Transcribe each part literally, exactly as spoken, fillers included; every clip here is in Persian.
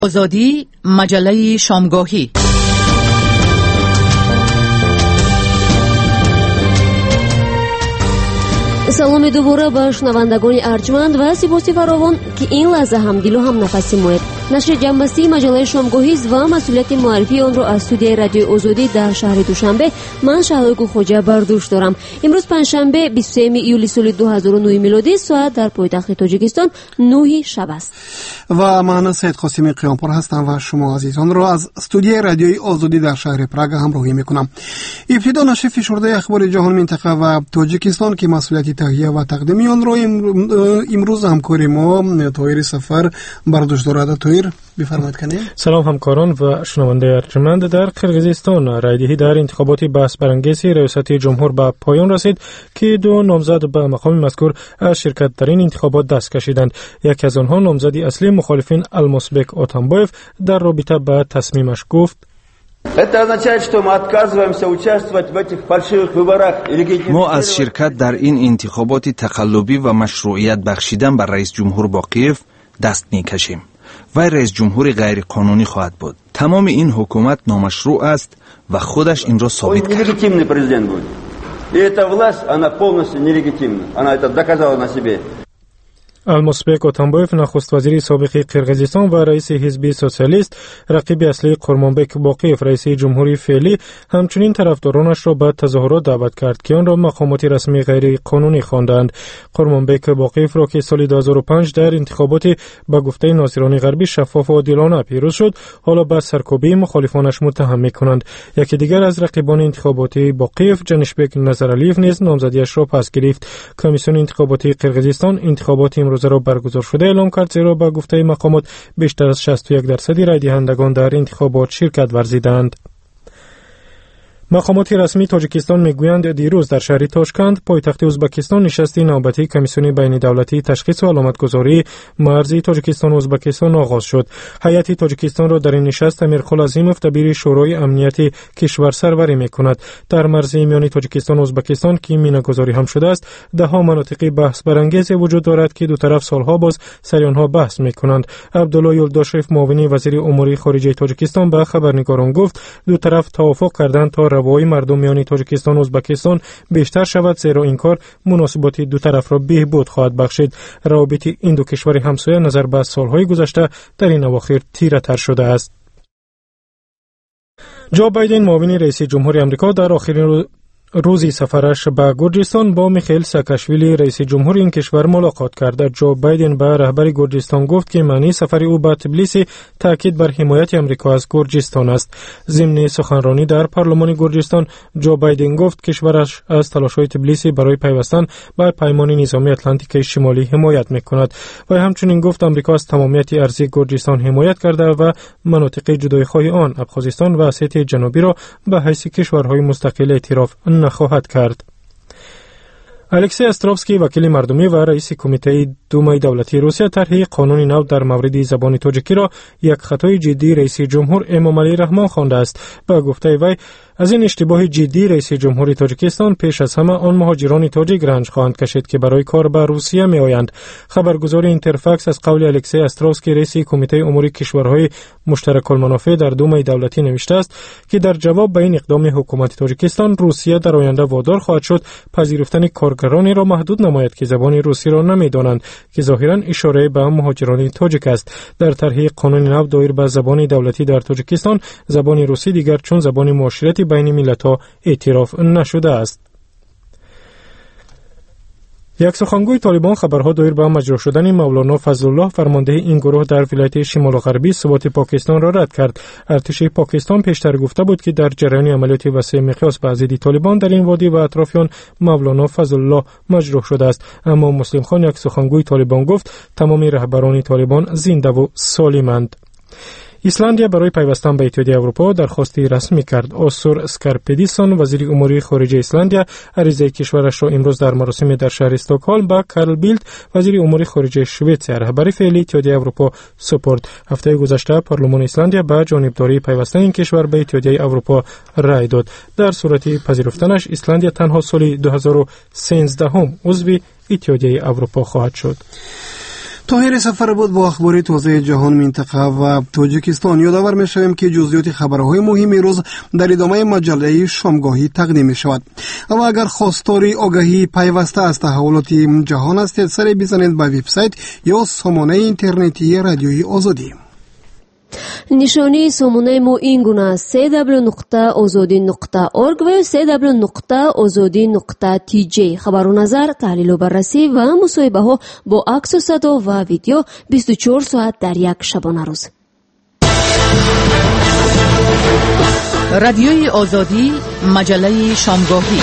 آزادی مجله شامگاهی. саломи дубора ба шунавандагони арҷманд ва сипоси фаровон ки ин лаҳза ҳам дилу ҳам нафаси моед. нашри ҷамъбастии маҷалаи шомгоҳист ва масъулияти муаррифии онро аз студияи радиои озодӣ дар шаҳри душанбе ман шаҳлои гулхоҷа бар дӯш дорам. имрӯз панҷшанбе бисту сеюми июли соли дуҳазору нӯҳ милодӣ, соат дар пойтахти тоҷикистон нӯҳи шаб аст. ва ман Саид Қосими Қиёнпур ҳастам ва шумо азизонро аз студияи радиои озодӣ дар шаҳри Прага ҳамроҳӣ мекунам. ибтидо нашри фишурдаи ахбори ҷаҳон, минтақа ва тоҷикистон ки масъулияти таҳия ва тақдими онро имрӯз ҳамкори мо Тоҳири Сафар бар дӯш дорад. Тоҳир, бифармоед канем. салом ҳамкорон ва шунавандаи арҷманд. дар Қирғизистон райдиҳӣ дар интихоботи баҳсбарангези риёсати ҷумҳур ба поён расид ки ду номзад ба мақоми мазкур аз ширкат дар ин интихобот даст кашиданд. яке аз онҳо, номзади аслии мухолифин Алмосбек Отамбоев, дар робита ба тасмимаш гуфт: Это означает, что мы отказываемся участвовать в этих фальшивых выборах. ما از شرکت در این انتخابات تقلبی و مشروعیت بخشیدن بر رئیس جمهور باقیف دست میکشیم. وی رئیس جمهور غیر قانونی خواهد بود. تمام این حکومت نامشروع است و خودش این را ثابت کرد. Нелегитимный президент будет. И эта власть, она полностью нелегитимна. Она это доказала на себе. Алмосбек Отамбоев, нахуст вазири собиқи Қирғизистон ва раиси ҳизби социалист, рақиби аслии Қурмонбек Боқиев, раиси ҷумҳури феълӣ, ҳамчунин тарафдоронашро ба тазоҳурот даъват кард ки онро мақомоти расмии ғайриқонунӣ хонданд. Қурмонбек Боқиевро ки соли дуҳазору панҷ дар интихоботи ба гуфтаи нозирони ғарбӣ шаффофу одилона пирӯз шуд, ҳоло ба саркӯбии мухолифонаш муттаҳам мекунанд. яке дигар аз рақибони интихоботии Боқиев, Ҷанишбек Назаралиев, низ номзадиашро пас гирифт. Комиссиони интихоботии Қирғизистон интихоботи روزه برگزار شده اعلام کرد، زیرا با گفته مقامات بیشتر از شصت و یک درصد رای دهندگان در انتخابات شرکت ورزیدند. مقامات رسمی تاجیکستان میگویند دیروز در شهر تاشکند، پایتخت ازبکستان، نشستی نوبتی کمیسیون بین دولتی تشخیص و علامتگذاری مرزی تاجیکستان و ازبکستان آغاز شد. هیئت تاجیکستان را در این نشست امیرقل عظیموف دبیر شورای امنیتی کشور سروری میکند. در مرزی میان تاجیکستان و ازبکستان که میناگذاری هم شده است، ده ها مناطقی بحث برانگیز وجود دارد که دو طرف سالها باز سر آنها بحث میکنند. عبدالله یلداشیف، معاون وزیر امور خارجه تاجیکستان، به خبرنگاران گفت دو طرف توافق کردند تا روای مردم میان تاجیکستان و ازبکستان بیشتر شود، زیرا این کار مناسبات دو طرف را بهبود خواهد بخشید. روابط این دو کشور همسایه نظر به سالهای گذشته در این اواخر تیره تر شده است. جو بایدن، معاون رئیس جمهوری آمریکا، در آخرین روز روزی سفرش به گرجستان با میخائیل ساکاشویلی رئیس جمهور این کشور ملاقات کرد. جو بایدن به رهبر گرجستان گفت که معنی سفر او به تبلیس تاکید بر حمایت آمریکا از گرجستان است. ضمن سخنرانی در پارلمان گرجستان، جو بایدن گفت کشورش از تلاش‌های تبلیس برای پیوستن به پیمان نظامی اتلانتیک شمالی حمایت میکند. و همچنین گفت آمریکا از تمامیت ارضی گرجستان حمایت کرده و مناطق جدایی‌خواه آن، ابخازستان و اسیتی جنوبی را به حیث کشورهای مستقل اعتراف نخواهد کرد. الکسی استروفسکی، وکیل مردمی و رئیس کمیته دومای دولتی روسیه، طرح قانون نو در مورد زبان تاجیکی را یک خطای جدی رئیس جمهور امامعلی رحمان خوانده است. با گفته وی از این اشتباه جدی رئیس جمهوری تاجیکستان پیش از همه آن مهاجران تاجیک رنج خواهند کشید که برای کار به روسیه می آیند. خبرگزاری اینترفاکس از قول الکسی استروفسکی، رئیس کمیته امور کشورهای مشترک المنافع در دومای دولتی، نوشته است که در جواب به این اقدام حکومت تاجیکستان، روسیه در آینده وادار خواهد شد پذیرفتن کارگرانی را محدود نماید که زبان روسی را نمی‌دانند، که ظاهراً اشاره به مهاجران تاجیک است. در طرح قانون نو دایر به زبان دولتی در تاجیکستان، زبان روسی دیگر چون زبان معاشرتی بین ملت‌ها اعتراف نشده است. یک سخنگوی طالبان خبرها دایر به مجروح شدن مولانا فضلالله، فرمانده این گروه، در ولایت شمال غربی ثبات پاکستان را رد کرد. ارتش پاکستان پیشتر گفته بود که در جریان عملیات وسیع مقیاس به ضد طالبان در این وادی و اطرافیان مولانا فضلالله مجروح شده است. اما مسلم خان، یک سخنگوی طالبان، گفت تمام رهبران طالبان زنده و سالمند. ایسلندیا برای پیوستن به اتحادیه اروپا درخواستی رسمی کرد. آسور اسکارپیدیسون، وزیر امور خارجه ایسلندیا، عریضه کشورش را امروز در مراسم در شهر استکهلم به کارل بیلد، وزیر امور خارجه شوئدیا، رهبر فعلی اتحادیه اروپا سپرد. هفته گذشته پارلمان ایسلندیا به جانبداری پیوستن این کشور به اتحادیه اروپا رای داد. در صورت پذیرفتنش، ایسلندیا تنها سال دو هزار و سیزده هم عضو اتحادیه اروپا خواهد شد. طاهر سفر بود با اخبار تازه جهان، منطقه و تاجیکستان. یادآور می‌شویم که جزئیات خبرهای مهم روز در ادامه مجله شامگاهی تقدیم می‌شود. و اگر خواستاری آگاهی پیوسته از تحولات جهان هستید، سر بزنید به وبسایت یا سامانه اینترنتی رادیوی آزادی. نشانی سامانه ما این گونه است: سی دبلیو نقطه آزادی نقطه اورگ و سی دبلیو نقطه آزادی نقطه تی جی. خبر و نظر، تحلیل و بررسی و مصاحبه ها با عکس و صدا و ویدیو بیست و چهار ساعت در یک شبانه روز. رادیوی آزادی، مجله شامگاهی.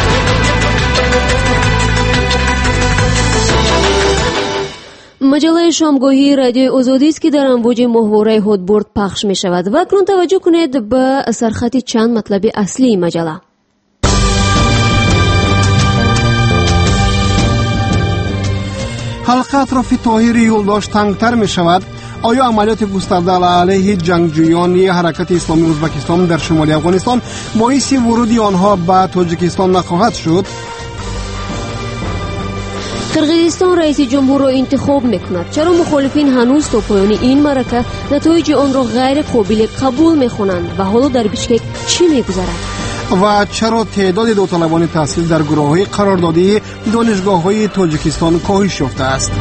مجله شامگاهی رادیوی آزادی است که در امواج ماهواره هادبورد پخش می شود و اکنون توجه کنید به سرخط چند مطلب اصلی مجله. حلقه اطراف طاهر یولداش تنگتر می شود. آیا عملیات گسترده علیه جنگجویان حرکت اسلامی ازبکستان در شمال افغانستان باعث ورود آنها به تاجیکستان نخواهد شد؟ قرقیزستان رئیس جمهور را انتخاب میکند. چرا مخالفین هنوز تا پایان این معرکه نتایج آن را غیر قابل قبول میخوانند و حالا در بیشکک چی میگذرد؟ و چرا تعداد داوطلبان تحصیل در گروه‌های قراردادی دانشگاه‌های تاجیکستان کاهش یافته است؟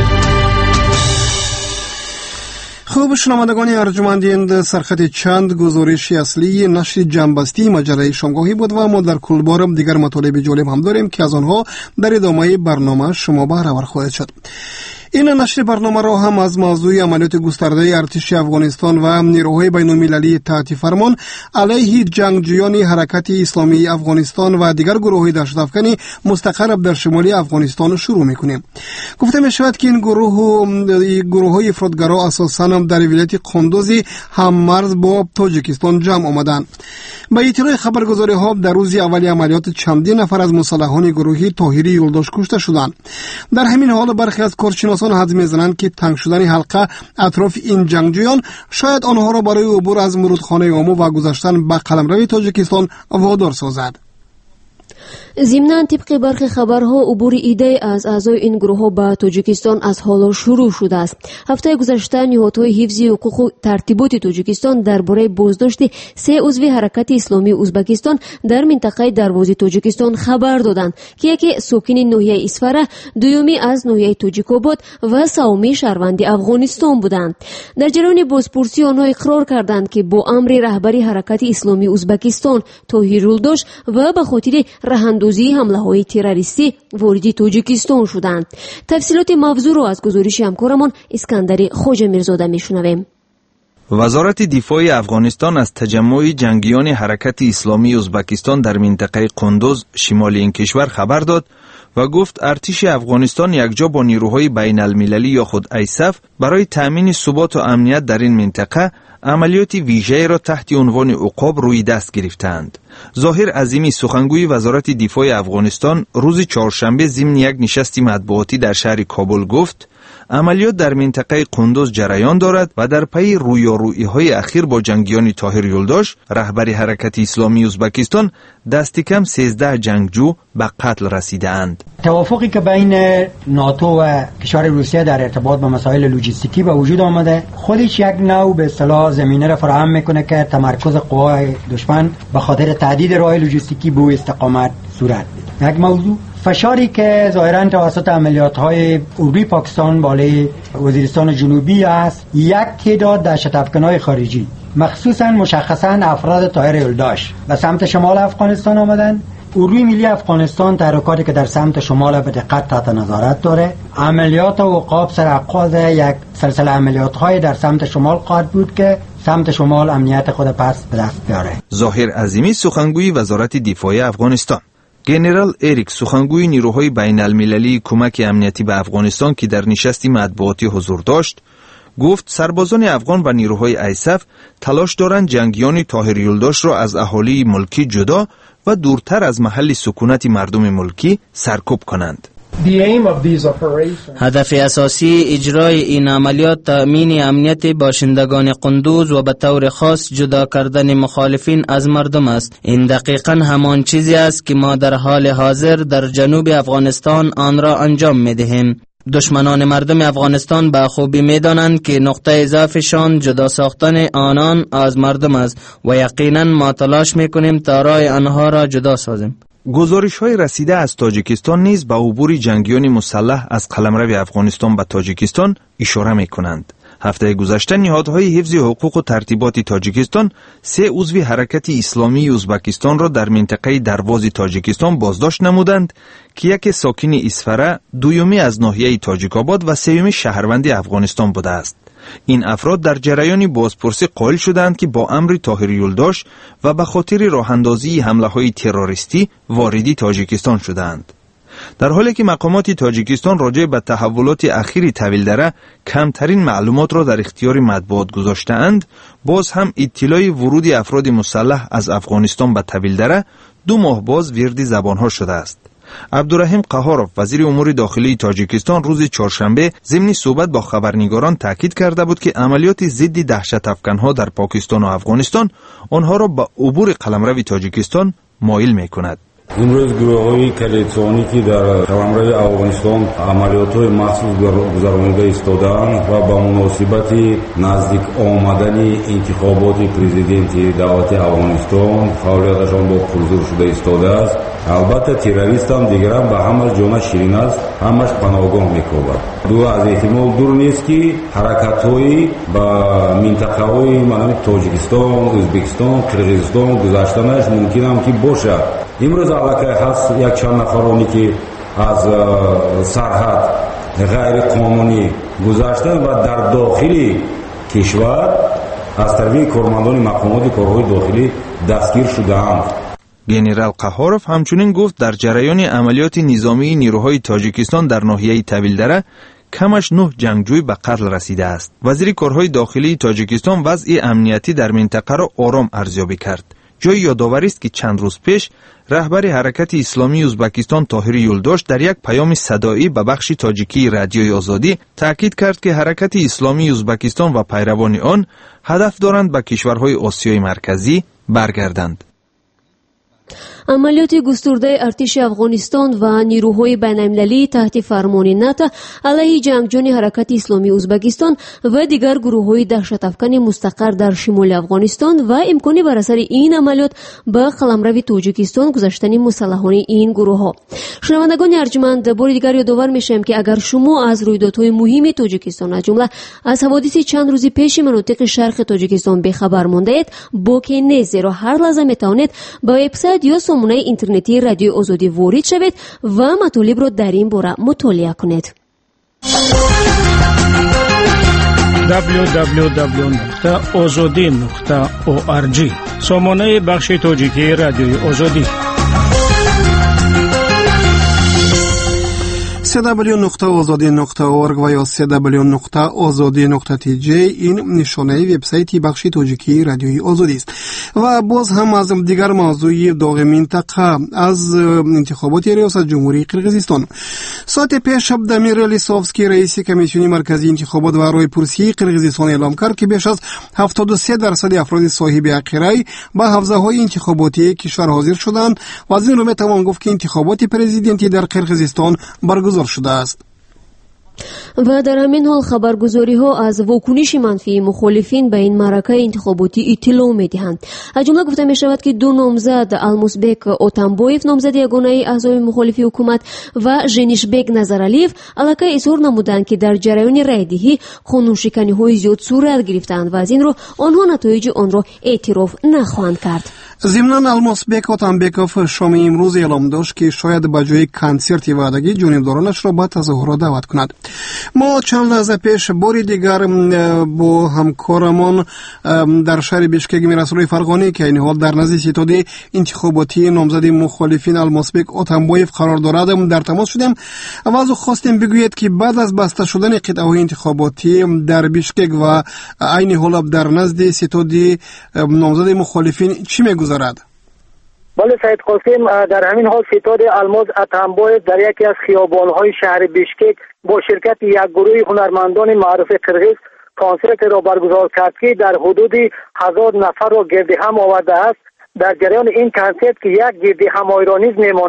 خوب شنوندگان ارجمند، سرخط چند گزارش اصلی نشر جنبستی مجله شامگاهی بود و ما در کل بار دیگر مطالب جالب هم داریم که از آنها در ادامه برنامه شما بهره‌ور خواهید شد. این نشر برنامه را هم از موضوع عملیات گسترده ارتش افغانستان و نیروهای بین‌المللی تحت فرمان علیه جنگجویان حرکت اسلامی افغانستان و دیگر گروه‌های دهشت‌افکن مستقر در شمال افغانستان شروع می‌کنیم. گفته می‌شود که این گروه گروه‌های افراطگرا اساساً در ولایت قندوز هم مرز با تاجیکستان جمع آمدند. به اطلاع خبرگزاری‌ها در روز اول عملیات چندین نفر از مسلحان گروهی طاهری یولداش کشته شدند. در همین حال برخی از کارشناسان حدس می‌زنند که تنگ شدن حلقه اطراف این جنگجویان شاید آنها را برای عبور از مرودخانه آمو و گذشتن به قلمرو تاجیکستان وادار سازد. ضمناً طبق برخی خبرها عبور ایده از اعضای این گروه به تاجیکستان از حالا شروع شده است. هفته گذشته نهادهای حفظ حقوق و ترتیبات تاجیکستان درباره بازداشت سه عضو حرکت اسلامی ازبکستان در منطقه دروازه تاجیکستان خبر دادند که یکی ساکن ناحیه اسفره، دومی از ناحیه تاجیک‌آباد و سومی شهروند افغانستان بودند. در جریان بازپرسی آنها اقرار کردند که با امر رهبری حرکت اسلامی ازبکستان طاهر یولداش و به خاطر رهاندازی حمله های تروریستی وارد تاجیکستان شدند. تفصیلات موضوع را از گزارش همکارمان اسکندر خواجه میرزاده میشنویم. وزارت دفاع افغانستان از تجمع جنگیان حرکت اسلامی ازبکستان در منطقه قندوز شمال این کشور خبر داد و گفت ارتش افغانستان یکجا با نیروهای بین المللی یا خود ایساف برای تامین ثبات و امنیت در این منطقه عملیات ویژه‌ای را تحت عنوان عقاب روی دست گرفتند. ظاهر عظیمی سخنگوی وزارت دفاع افغانستان روز چهارشنبه ضمن یک نشست مطبوعاتی در شهر کابل گفت عملیات در منطقه قندوز جریان دارد و در پی رویارویی‌های اخیر با جنگیان طاهر یولداش رهبر حرکت اسلامی ازبکستان دست کم سیزده جنگجو به قتل رسیدند. توافقی که بین ناتو و کشور روسیه در ارتباط با مسائل لوجستیکی به وجود آمده خودش یک نوع به اصطلاح زمینه را فراهم میکنه که تمرکز قوای دشمن به خاطر تهدید راه لوجستیکی به استقامت صورت بده. یک موضوع فشاری که ظاهراً توسط عملیات‌های اردوی پاکستان بالای وزیرستان جنوبی است، یک تعداد دهشت‌افکن‌های خارجی مخصوصاً مشخصاً افراد طاهر یولداش به سمت شمال افغانستان آمدن. اردوی ملی افغانستان تحرکاتی که در سمت شمال به دقت تحت نظارت داره. عملیات و عقاب سرآغاز یک سلسله عملیات‌های در سمت شمال خواهد بود که سمت شمال امنیت خود پس به دست بیاره. ظاهر عظیمی سخنگوی وزارت دفاع افغانستان. جنرال اریک سخنگوی نیروهای بین المللی کمک امنیتی به افغانستان که در نشستی مطبوعاتی حضور داشت گفت سربازان افغان و نیروهای ایساف تلاش دارند جنگیان طاهر یولداش را از اهالی ملکی جدا و دورتر از محل سکونت مردم ملکی سرکوب کنند. هدف اساسی اجرای این عملیات تأمین امنیت باشندگان قندوز و به طور خاص جدا کردن مخالفین از مردم است. این دقیقاً همان چیزی است که ما در حال حاضر در جنوب افغانستان آن را انجام می‌دهیم. دشمنان مردم افغانستان به خوبی میدانند که نقطه ضعفشان جدا ساختن آنان از مردم است و یقینا ما تلاش میکنیم تا راه آنها را جدا سازیم. گزارش‌های رسیده از تاجیکستان نیز به عبور جنگیان مسلح از قلمرو افغانستان به تاجیکستان اشاره می‌کنند. هفته گذشته نهادهای حفظ حقوق و ترتیبات تاجیکستان سه عضو حرکت اسلامی ازبکستان را در منطقه درواز تاجیکستان بازداشت نمودند که یکی ساکن اسفره، دومی از ناحیه تاجیک‌آباد و سومی شهروند افغانستان بوده است. این افراد در جریان بازپرسی قائل شدند که با امر طاهر یلداش و به خاطر راه‌اندازی حمله‌های تروریستی واردی تاجیکستان شدند. در حالی که مقامات تاجیکستان راجع به تحولات اخیر طویلدره کمترین معلومات را در اختیار مطبوعات گذاشته‌اند، باز هم اطلاع ورود افراد مسلح از افغانستان به طویلدره دو ماه باز ورد زبانها شده است. عبدالرحیم قهاروف وزیر امور داخلی تاجیکستان روز چهارشنبه ضمن صحبت با خبرنگاران تاکید کرده بود که عملیات ضد دهشت افکنها در پاکستان و افغانستان آنها را به عبور قلمرو تاجیکستان مایل می‌کند. امروز گروه‌های کلیدسانی که در قلمرو افغانستان عملیات‌های مخصوص گذرانیده ایستادند و با مناسبت نزدیک آمدن انتخابات پرزیدنتی دولت افغانستان فعالیتشان با پرزور شده ایستاده است. البته تروریست هم دیگر هم به همه جان شیرین است، همش پناهگاه می‌کوبد. دو از احتمال دور نیست که حرکت‌های با منطقه‌های مانند تاجیکستان، ازبکستان، قرغیزستان گذشتنش ممکن است که باشد. امروز علاقه هست یک چند نفرانی که از سرحد غیر قانونی گذشتن و در داخل کشور از طرف کارمندان مقامات کارهای داخلی دستگیر شده‌اند. گنرال قهاروف همچنین گفت در جریان عملیات نظامی نیروهای تاجیکستان در ناحیه طویلدره کمش نه جنگجوی به قتل رسیده است. وزیر کارهای داخلی تاجیکستان وضع امنیتی در منطقه را آرام ارزیابی کرد. جای یادآوری است که چند روز پیش رهبر حرکت اسلامی ازبکستان طاهر یلداش در یک پیام صدایی به بخش تاجیکی رادیوی آزادی تاکید کرد که حرکت اسلامی ازبکستان و پیروان آن هدف دارند به کشورهای آسیای مرکزی برگردند. عملیات گسترده ارتش افغانستان و نیروهای بین‌المللی تحت فرمان ناتو علیه جنگجویان حرکت اسلامی ازبکستان و دیگر گروه‌های دهشت‌افکن مستقر در شمال افغانستان و امکان بر اثر این عملیات به قلمرو تاجیکستان گذشتن مسلحان این گروه‌ها. شنوندگان ارجمند، بار دیگر یادآور می‌شویم که اگر شما از رویدادهای مهم تاجیکستان از جمله از حوادث چند روزی پیش مناطق شرق تاجیکستان بخبر ماندید، باکی نیست، زیرا هر لحظه می‌توانید با وبسایت یا سامانه اینترنتی رادیو آزادی وارد شوید و مطالب را در این باره مطالعه کنید. دبلیو دبلیو دبلیو نقطه آزادی نقطه او آر جی سامانه بخش تاجیکی رادیوی آزادی. سی دبلیو نقطه آزادی نقطه اورگ و یا سی دبلیو نقطه آزادی نقطه تی جی این نشانه وبسایت بخش تاجیکی رادیوی آزادی است. و باز هم از دیگر موضوع داغ منطقه از انتخابات ریاست جمهوری قرقیزستان. ساعت پیش دمیر لیسوفسکی رئیس کمیسیون مرکزی انتخابات و رای پرسی قرقیزستان اعلام کرد که بیش از هفتاد و سه درصد افراد صاحب حق رای به حوزه‌های انتخاباتی کشور حاضر شدند و از این رو میتوان گفت که انتخابات پرزیدنتی در قرقیزستان برگزار شده است. و در همین حال خبرگزاری ها از واکنش منفی مخالفین به این معرکه انتخاباتی اطلاع می دهند. از جمله گفته می شود که دو نامزد المسبک اوتانبویف نامزد یگانه اعضای مخالف حکومت و ژنیشبک نظرعلیف علاقه اظهار نمودند که در جریان رایدهی قانون شکنی های زیاد صورت گرفتند و از این رو آنها نتایج آن را اعتراف نخواهند کرد. ضمناً المسبک اوتانبکوف شام امروز اعلام داشت که شاید به جای کنسرت وعدگی جانبدارانش را به تظاهرات دعوت کند. ما چند لحظه پیش بار دیگر با همکارمان در شهر بیشکک میرسولای فرغانی که این حال در نزد ستاد انتخاباتی نامزد مخالفین المسبک اوتانبویف قرار دارد در تماس شدیم و از او خواستیم بگوید که بعد از بسته شدن قطعه‌های انتخاباتی در بیشکک و عین حال در نزد ستاد نامزد مخالفین چی می‌گذرد؟ بله سید قاسم، در همین حال ستاد الماس اوتانبویف در یکی از خیابان‌های شهر بیشکک با شرکت یک گروه هنرمندان معروف قرقیز کنسرت را برگزار کرد که در حدود هزار نفر را گرد هم آورده است. در جریان این کنسرت که یک گرد همایی را نیز میماند،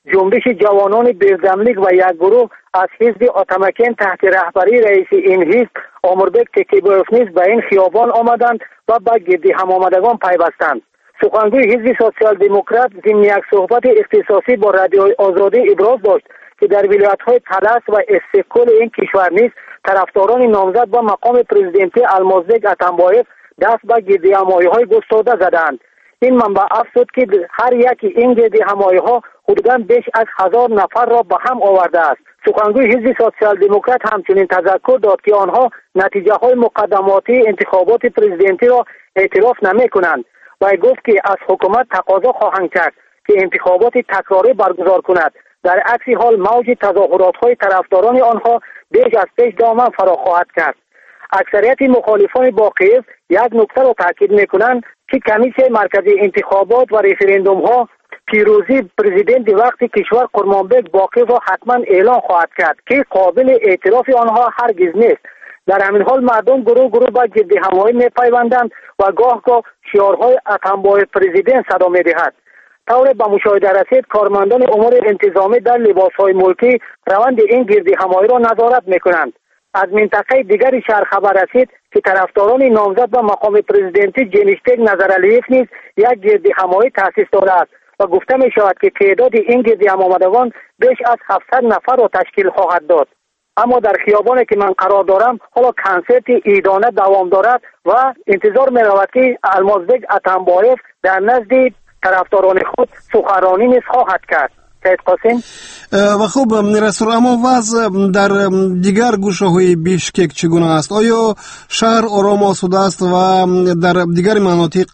جنبش جوانان بیردملیک و یک گروه از حزب اتمکن تحت رهبری رئیس این حزب آمربک تکیبایف نیز به این خیابان آمدند و به گردی هم آمدگان پیوستند. سخنگوی حزب سوسیال دموکرات ضمن یک صحبت اختصاصی با رادیوی آزادی ابراز داشت که در ولایت‌های طلس و استقلال این کشور نیز طرفداران نامزد به مقام پرزیدنتی المازبک اتمبایف دست به گردی همایی‌های گسترده زدند. این منبع افزود که هر یکی این گردی همایی‌ها حدوداً بیش از هزار نفر را به هم آورده است. سخنگوی حزب سوسیال دموکرات همچنین تذکر داد که آنها نتیجه های مقدماتی انتخابات پرزیدنتی را اعتراف نمی کنند و گفت که از حکومت تقاضا خواهند کرد که انتخابات تکراری برگزار کند. در عکس حال موج تظاهرات های طرفداران آنها بیش از پیش دامن فرا خواهد کرد. اکثریت مخالفان با کیف یک نکته را تاکید میکنند که کمیسیون مرکزی انتخابات و رفراندوم ها پیروزی پرزیدنت وقتی کشور قرمانبک باقی را حتما اعلان خواهد کرد که قابل اعتراف آنها هرگز نیست. در همین حال مردم گروه گروه با گردی همایی میپیوندند و گاه گاه شعارهای اتمبای پرزیدنت صدا میدهد. طور به مشاهده رسید کارمندان امور انتظامی در لباسهای ملکی روند این گردی همایی را نظارت میکنند. از منطقه دیگری شهر خبر رسید که طرفداران نامزد به مقام پرزیدنتی جنیشتگ نظرعلیف نیز یک گردی همایی تأسیس داده است و گفته می شود که تعداد این گردی هم آمدگان بیش از هفتصد نفر را تشکیل خواهد داد. اما در خیابانی که من قرار دارم حالا کنسرت عیدانه دوام دارد و انتظار می رود که المازبک اتمبایف در نزد طرفداران خود سخنرانی نیز خواهد کرد. سید قاسم و خوب رسول، اما وضع در دیگر گوشه های بیشکک چگونه است؟ آیا شهر آرام آسوده است و در دیگر مناطق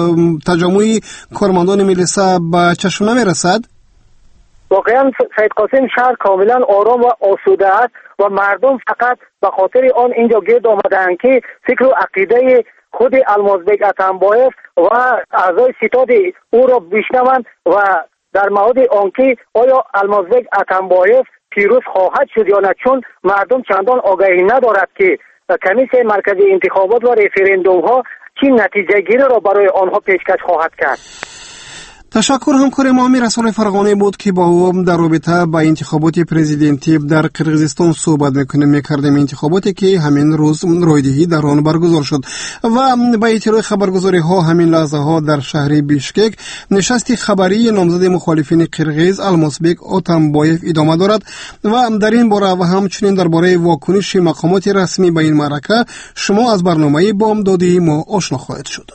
تجمع کارمندان ملیسا به چشم نمی رسد؟ واقعا سید قاسم شهر کاملا آرام و آسوده است و مردم فقط به خاطر آن اینجا گرد آمدند که فکر و عقیده خود المازبک اتمبایف و اعضای ستاد او را بشنوند و در مورد آنکه آیا المازبک اتمبایف پیروز خواهد شد یا نه، چون مردم چندان آگاهی ندارد که کمیسیون مرکزی انتخابات و رفراندوم ها چه نتیجه گیری را برای آنها پیشکش خواهد کرد. تشکر. همکار ما امیر رسول فرغانی بود که با او در رابطه با انتخابات پرزیدنتی در قرقیزستان صحبت میکنیم میکردیم، انتخاباتی که همین روز رویدهی در آن برگزار شد و با اطلاع خبرگزاری ها همین لحظه ها در شهر بیشکک نشست خبری نامزد مخالفین قرقیز المازبک اتمبایف ادامه دارد و در این باره و همچنین درباره واکنش مقامات رسمی به این معرکه شما از برنامه بامدادی ما آشنا خواهید شد.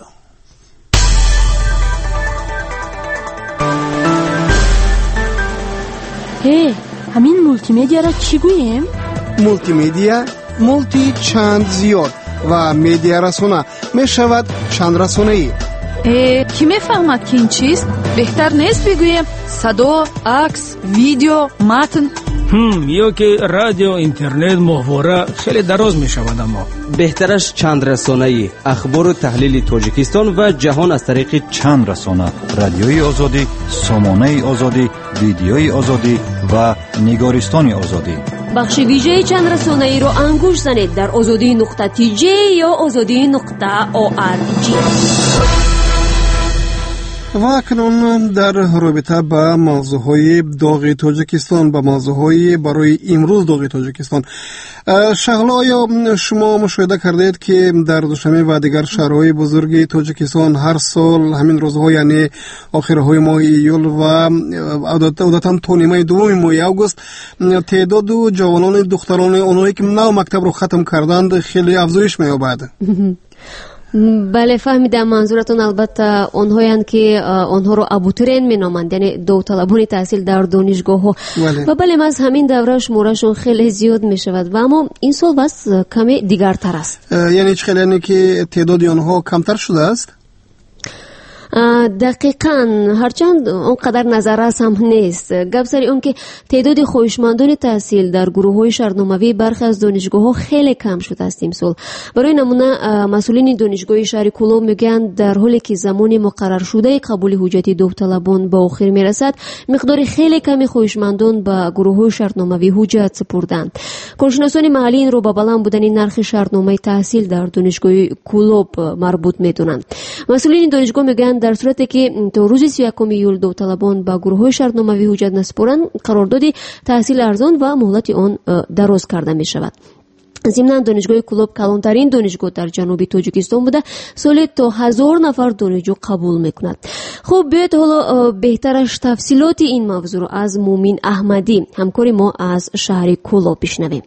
هی، همین مولتی میدیا را چی گوییم؟ مولتی میدیا، مولتی چند زیاد و میدیا رسانه می شود چند رسانه ای. کی میفهمد که این چیست؟ بهتر نیست بگوییم صدا، عکس، ویدیو، متن؟ هم یا که رادیو، اینترنت، محوره خیلی دراز می شود. اما بهترش چند رسانه‌ای، اخبار و تحلیل تاجیکستان و جهان از طریق چند رسانه، رادیوی آزادی، سامانه آزادی، ویدیوی آزادی و نگارستان آزادی. بخش ویژه چند رسانه‌ای رو انگوش زنید در آزادی نقطه تی جی یا آزادی نقطه او آر جی. و اکنون در رابطه با موضوعهای داغ تاجیکستان، با موضوعهای برای امروز داغ تاجیکستان، شغله یا شما مشاهده کردید که در دوشنبه و دیگر شهرهای بزرگ تاجیکستان هر سال همین روزها، یعنی آخرهای ماه ایول و عادتا تا نیمه دوم ماه اوگوست، تعداد جوانان دختران اونایی که نو مکتب رو ختم کردند خیلی افزایش می‌یابد. بله فهمیدم منظورتون. البته اونهایند که آنها رو ابوتورین مینامند، یعنی داوطلبان تحصیل در دانشگاه ها. و بله از همین دوره شمارشون خیلی زیاد می شود و اما این سال بس کمی دیگر تر است. یعنی چه خیلی که تعداد آنها کمتر شده است؟ دقیقاً، هرچند اونقدر نظررس هم نیست. گپ سر اون که تعداد خواهشمندان تحصیل در گروه‌های شهرناموی برخی از دانشگاه‌ها خیلی کم شده است امسال. برای نمونه مسئولین دانشگاه شهر کولوب میگن در حالی که زمان مقرر شده قبول حجتی داوطلبان به آخر میرسد، مقدار خیلی کمی خواهشمندان به گروه‌های شهرناموی حجت سپردند. کارشناسان محلی این رو به بلند بودن نرخ شهرنامه تحصیل در دانشگاه کولوب مربوط میدونند. مسئولین دانشگاه میگن میگویند در صورتی که تا روز سی و یکم ایول داوطلبان با گروه‌های شرطنامه‌ای حجت نسپارند قرارداد تحصیل ارزان و مهلت آن دراز کرده می شود. ضمن دانشگاه کلوب کلانترین دانشگاه در جنوبی تاجیکستان بوده سال تا هزار نفر دانشجو قبول میکند. خب بیاید حالا بهترش تفصیلات این موضوع را از مومین احمدی همکار ما از شهر کلوب بشنویم.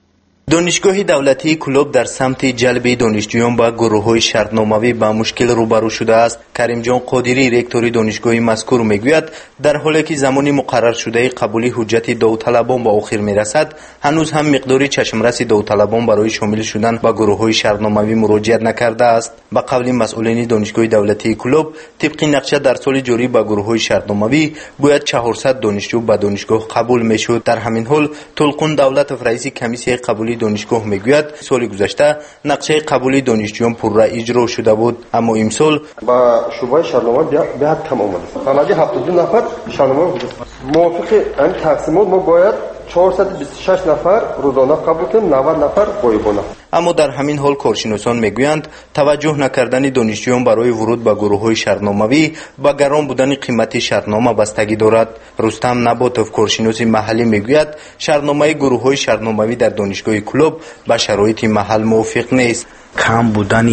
دانشگاه دولتی کلوب در سمت جلب دانشجویان با گروه‌های شرطنامه‌ای با مشکل روبرو شده است. کریم جان قادری رکتور دانشگاه مذکور میگوید در حالی که زمانی مقرر شده قبولی حجت داوطلبان به آخر میرسد، هنوز هم مقداری چشمرس داوطلبان برای شامل شدن با گروه‌های شرطنامه‌ای مراجعت نکرده است. به قول مسئولین دانشگاه دولتی کلوب، طبق نقشه در سال جاری با گروه‌های شرطنامه‌ای باید چهارصد دانشجو به دانشگاه قبول میشد. در همین حال طلقون دولت رئیس کمیسیون قبولی دانشگاه میگوید سال گذشته نقشه قبولی دانشجویان پررا اجرا شده بود، اما امسال با شعبه شرطنامه بیاد کم آمده. تنها هفتاد و دو نفر شرطنامه بود. موافق این تقسیمات ما باید چهارصد و بیست و شش نفر روزانه قبول کنیم، نود نفر غایبانه. اما در همین حال کارشناسان میگویند توجه نکردن دانشجویان برای ورود به گروه‌های شرطنامه‌ای با گران بودن قیمت شرطنامه بستگی دارد. رستم نباتوف کارشناس محلی میگوید شرطنامه گروه‌های شرطنامه‌ای در دانشگاه کلوب با شرایط محل موافق نیست. کم بودن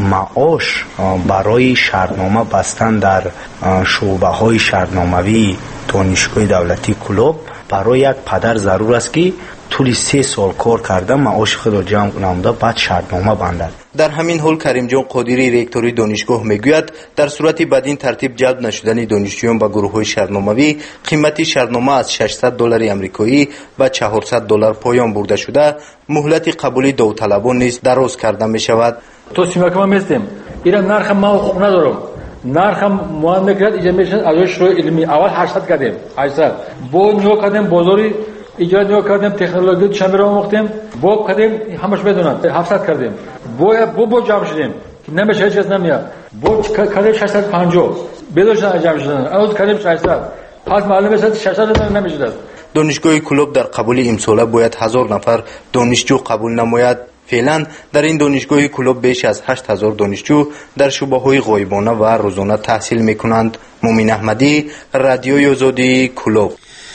معاش برای شرطنامه بستن در شعبه‌های شرطنامه‌ای دانشگاه دولتی کلوب برای یک پدر ضرور است که طول سه سال کار کرده معاش خود را جمع نموده بعد شرطنامه بندد. در همین حال کریم جان قادری رکتور دانشگاه میگوید در صورت بدین ترتیب جلب نشدن دانشجویان به گروه‌های شرطنامه‌ای قیمت شرطنامه از ششصد دلار آمریکایی و چهارصد دلار پایان برده شده، مهلت قبولی داوطلبان نیز دراز کرده می شود. تو سیمکما میستیم ایران نرخ ما حقوق ندارم، نرخ معلوم میکرد ایجاد میشن از شروع علمی اول هشتصد کردیم هشتصد با نیو کردیم بازاری ایجاد نیو کردیم تکنولوژی چند را آموختیم با کردیم همش بدونن هفتصد کردیم با با با جمع شدیم نمیشه هیچ چیز نمیاد با کردیم ششصد و پنجاه بدوشن جمع شدن از کردیم ششصد پس معلوم میشه ششصد نمیشه. دانشگاه کلوب در قبول امساله باید هزار نفر دانشجو قبول نماید. فعلا در این دانشگاه کلوب بیش از هشت هزار دانشجو در شعبه‌های غایبانه و روزانه تحصیل میکنند. مومین احمدی، رادیوی آزادی، کلوب.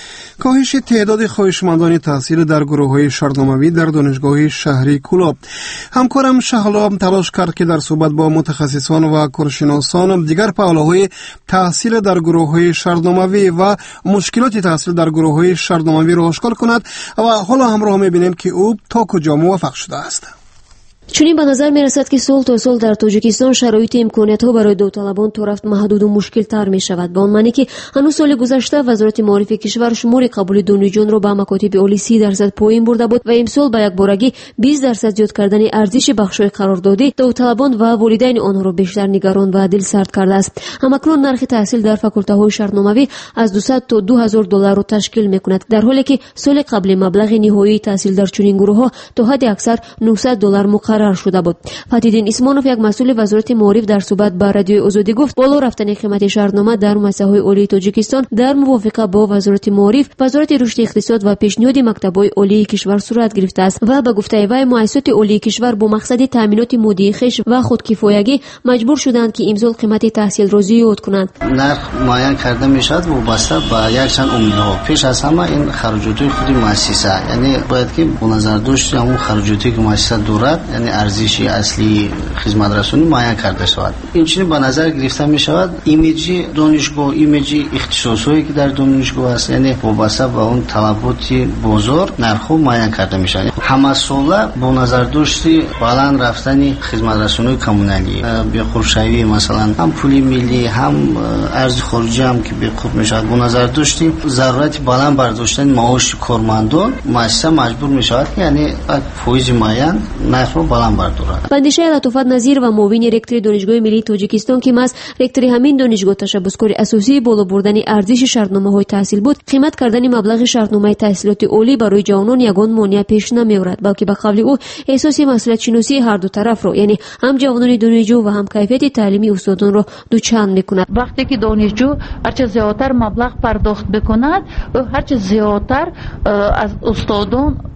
کاهش تعداد خواهشمندان تحصیل در گروه‌های شرطنامه‌ای در دانشگاه شهری کلوب. همکارم شهلا تلاش کرد که در صحبت با متخصصان و کارشناسان دیگر پایه‌های تحصیل در گروه‌های شرطنامه‌ای و مشکلات تحصیل در گروه‌های شرطنامه‌ای را آشکار کند و حالا همراه می‌بینیم که او تا کجا موفق شده است. چنین به نظر می رسد که سال تا سال در تاجیکستان شرایط امکانات ها برای داوطلبان تا رفت محدود و مشکل تر می شود. به آن معنی که هنوز سال گذشته وزارت معارف کشور شمار قبول دانشجویان را به مکاتب عالی سی درصد پایین برده بود و امسال با یک بارگی بیست درصد زیاد کردن ارزش بخش‌های قراردادی داوطلبان و والدین آنها را بیشتر نگران و دلسرد کرده است. همکنون نرخ تحصیل در فاکولته‌های شرطنامه‌ای از دویست تا دو هزار دلار را تشکیل می کند، در حالی که سال قبل مبلغ نهایی تحصیل در چنین گروه‌ها تا حد اکثر نهصد دلار مقرر شده بود. فتیدین اسمانوف یک مسئول وزارت معارف در صحبت با رادیوی آزادی گفت بالا رفتن قیمت شرطنامه در مؤسسه‌های عالی تاجیکستان در موافقت با وزارت معارف، وزارت رشد اقتصاد و پیشنهاد مکتب‌های عالی کشور صورت گرفته است و به گفته وی مؤسسات عالی کشور با مقصد تامینات مادی خویش و خودکفایگی مجبور شدند که امسال قیمت تحصیل را زیاد کنند. نرخ معین کرده میشد وابسته به یک چند امورها. پیش از همه این خرجات خود مؤسسه، یعنی باید که به نظر داشت همون خرجاتی که مؤسسه دارد، یعنی ارزش اصلی خدمت رسانی معین کرده شود. این چیزی به نظر گرفته می شود ایمیجی دانشگاه، ایمیجی اختصاصی که در دانشگاه است، یعنی وابسته به اون طلبات بازار نرخ معین کرده می شود. همه ساله به نظر داشتی بلند رفتن خدمت رسانی کمونالی به خورشوی مثلا هم پولی ملی هم ارز خارجی هم که به خود می شود به نظر داشتی ضرورت بلند برداشتن معاش کارمندان مؤسسه مجبور می شود که یعنی فایز معین نرخ رو بلند بردارد. بندیشه لطفت نظیر و معاون رکتور دانشگاه ملی تاجیکستان که از رکتور همین دانشگاه تشبسکار اساسی بالا بردن ارزش شرطنامه‌های تحصیل بود، قیمت کردن مبلغ شرطنامه تحصیلات عالی برای جوانان یگان مانع پیش نمی‌آورد، بلکه به قول او احساس مسئولیت شناسی هر دو طرف رو، یعنی هم جوانان دانشجو و هم کیفیت تعلیمی استادان رو دوچند می‌کند. وقتی که دانشجو هرچه زیادتر مبلغ پرداخت بکند و هرچه زیادتر از استادان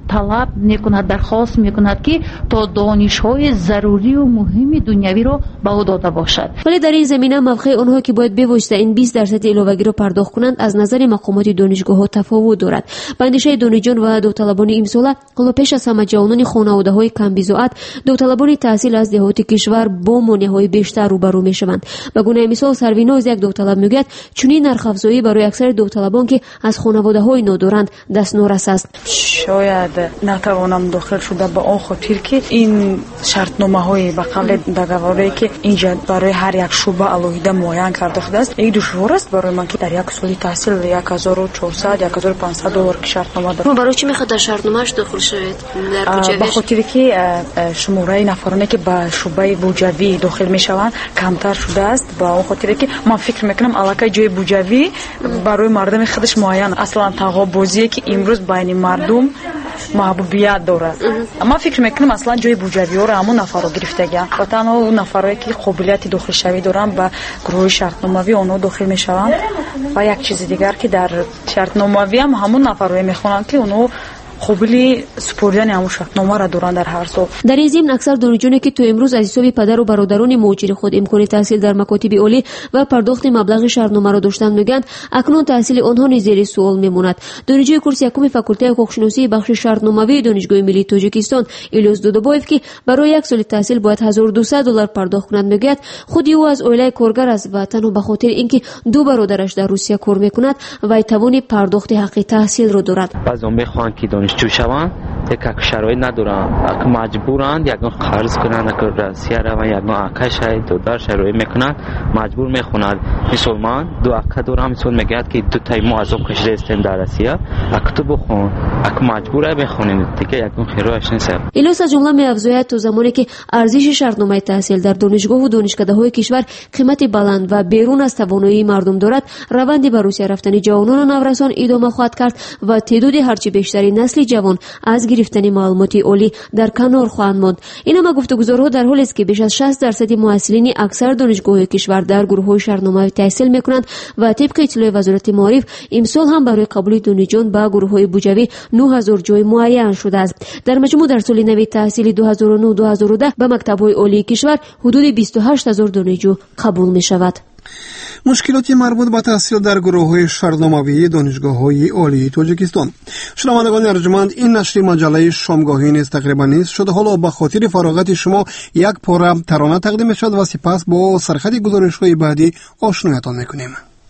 талаб мекунад, дархост мекунад ки то донишҳои зарурию муҳими дунявиро ба ӯ дода бошад. вале дар ин замина мавқеи онҳое ки бояд бевосита ин бист дарсади иловагиро пардохт кунанд аз назари мақомоти донишгоҳҳо тафовут дорад. ба андешаи донишҷон ва довталабони имсола ҳоло пеш аз ҳама ҷавонони хонаводаҳои камбизоат, довталабони таҳсил аз деҳоти кишвар бо монеаҳои бештар рӯбарӯ мешаванд. ба гунаи мисол Сарвиноз як довталаб мегӯяд чунин нархафзоӣ барои аксари довталабон ки аз хонаводаҳои нодоранд дастнорас аст. шояд натавонам дохил шуда ба он хотир ки ин шартномаҳои ба қавли договоре ки инҷа барои ҳар як шуъба алоҳида муайян карда шудааст, ин душвор аст барои ман ки дар як соли таҳсил як ҳазору чорсад як ҳазору панҷсад доллар ки шартнома дорам. барои чӣ мехоҳад дар шартномааш дохил шавед? дар буҷавӣ ба хотире ки шумораи нафароне ки ба шуъбаи буҷавӣ дохил мешаванд камтар шудааст. ба он хотире ки ман фикр мекунам аллакай ҷои буҷавӣ барои мардами худаш муайян аслан тағобозие ки имрӯз байни мардум маҳбубият дорад. ман фикр мекунам аслан ҷои буҷавиҳоро ҳамон нафарро гирифтагиам ва танҳо он нафарое ки қобилияти дохилшавӣ доранд ба гурӯҳи шартномавӣ онҳо дохил мешаванд. ва як чизи дигар ки дар шартномавӣ ҳам ҳамон нафарое мехонанд ки онҳо қобили супоридани ҳамон шартномаро доранд дар ҳар сол. дар ин зимн аксар донишҷоне ки то имрӯз аз ҳисоби падару бародарони муҳоҷири худ имкони таҳсил дар макотиби олӣ ва пардохти маблағи шартномаро доштанд мегӯянд, акнун таҳсили онҳо низ зери суол мемонад. донишҷӯи курси якуми факултаи ҳуқуқшиносии бахши шартномавии донишгоҳи миллии Тоҷикистон Илёс Додобоев ки барои як соли таҳсил бояд ҳазору дусад доллар пардохт кунад мегӯяд, худи ӯ аз оилаи коргар аст ва танҳо ба хотири ин ки ду бародараш дар Русия кор мекунад вай тавони пардохти ҳаққи таҳсилро дорад. баъзон мехоҳанд ки донишҷӯ шаванд, як шароит надоранд, ак маҷбуранд ягон қарз кунанд, ак Россия раванд, ягон акашай додар шароит мекунанд, маҷбур мехонанд. мисол ман ду ака дорам, мисол мегӯяд ки ду таи мо азоб кашида ҳастем дар Россия, ак ту бхон, ак маҷбура бехонем, дига ягон хирояш нест. Илёс аз ҷумла меафзояд то замоне ки арзиши шартномаи таҳсил дар донишгоҳу донишкадаҳои кишвар қимати баланд ва берун аз тавоноии мардум дорад, раванди ба Русия рафтани ҷавонону наврасон идома хоҳад кард ва теъдоди ҳарчи бештари насли ҷавон аз гирифтани маълумоти олӣ дар канор хоҳанд монд. ин ҳама гуфтугузорҳо дар ҳолест ки беш аз шаст дарсади муҳассилини аксар донишгоҳҳои кишвар дар гурӯҳҳои шартномавӣ таҳсил мекунанд ва тибқи иттилои вазорати маориф имсол ҳам барои қабули донишҷон ба гурӯҳҳои буҷавӣ нӯҳ ҳазор ҷой муайян шудааст. дар маҷмӯъ дар соли нави таҳсили ду ҳазору нӯҳ - ду ҳазору даҳ ба мактабҳои олии кишвар ҳудуди бисту ҳашт ҳазор донишҷӯ қабул мешавад. мушкилоти марбут ба таҳсил дар гурӯҳҳои шартномавии донишгоҳҳои олии Тоҷикистон. шунавандагони арҷуманд, ин нашри маҷалаи шомгоҳӣ низ тақрибан низ шуд. ҳоло ба хотири фароғати шумо як пора тарона тақдим мешавад ва сипас бо сархати гузоришҳои баъдӣ ошноятон мекунем.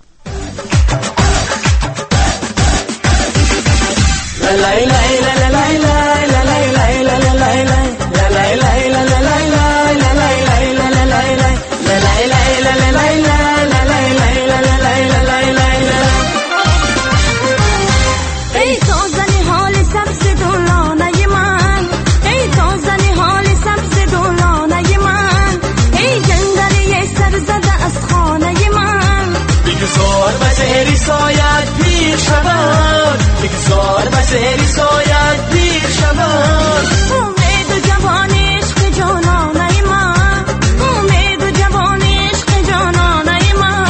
سایت پیر شود بگذار بزری سایت پیر شود امید و جوان عشق جانانه من امید و جوان عشق جانانه من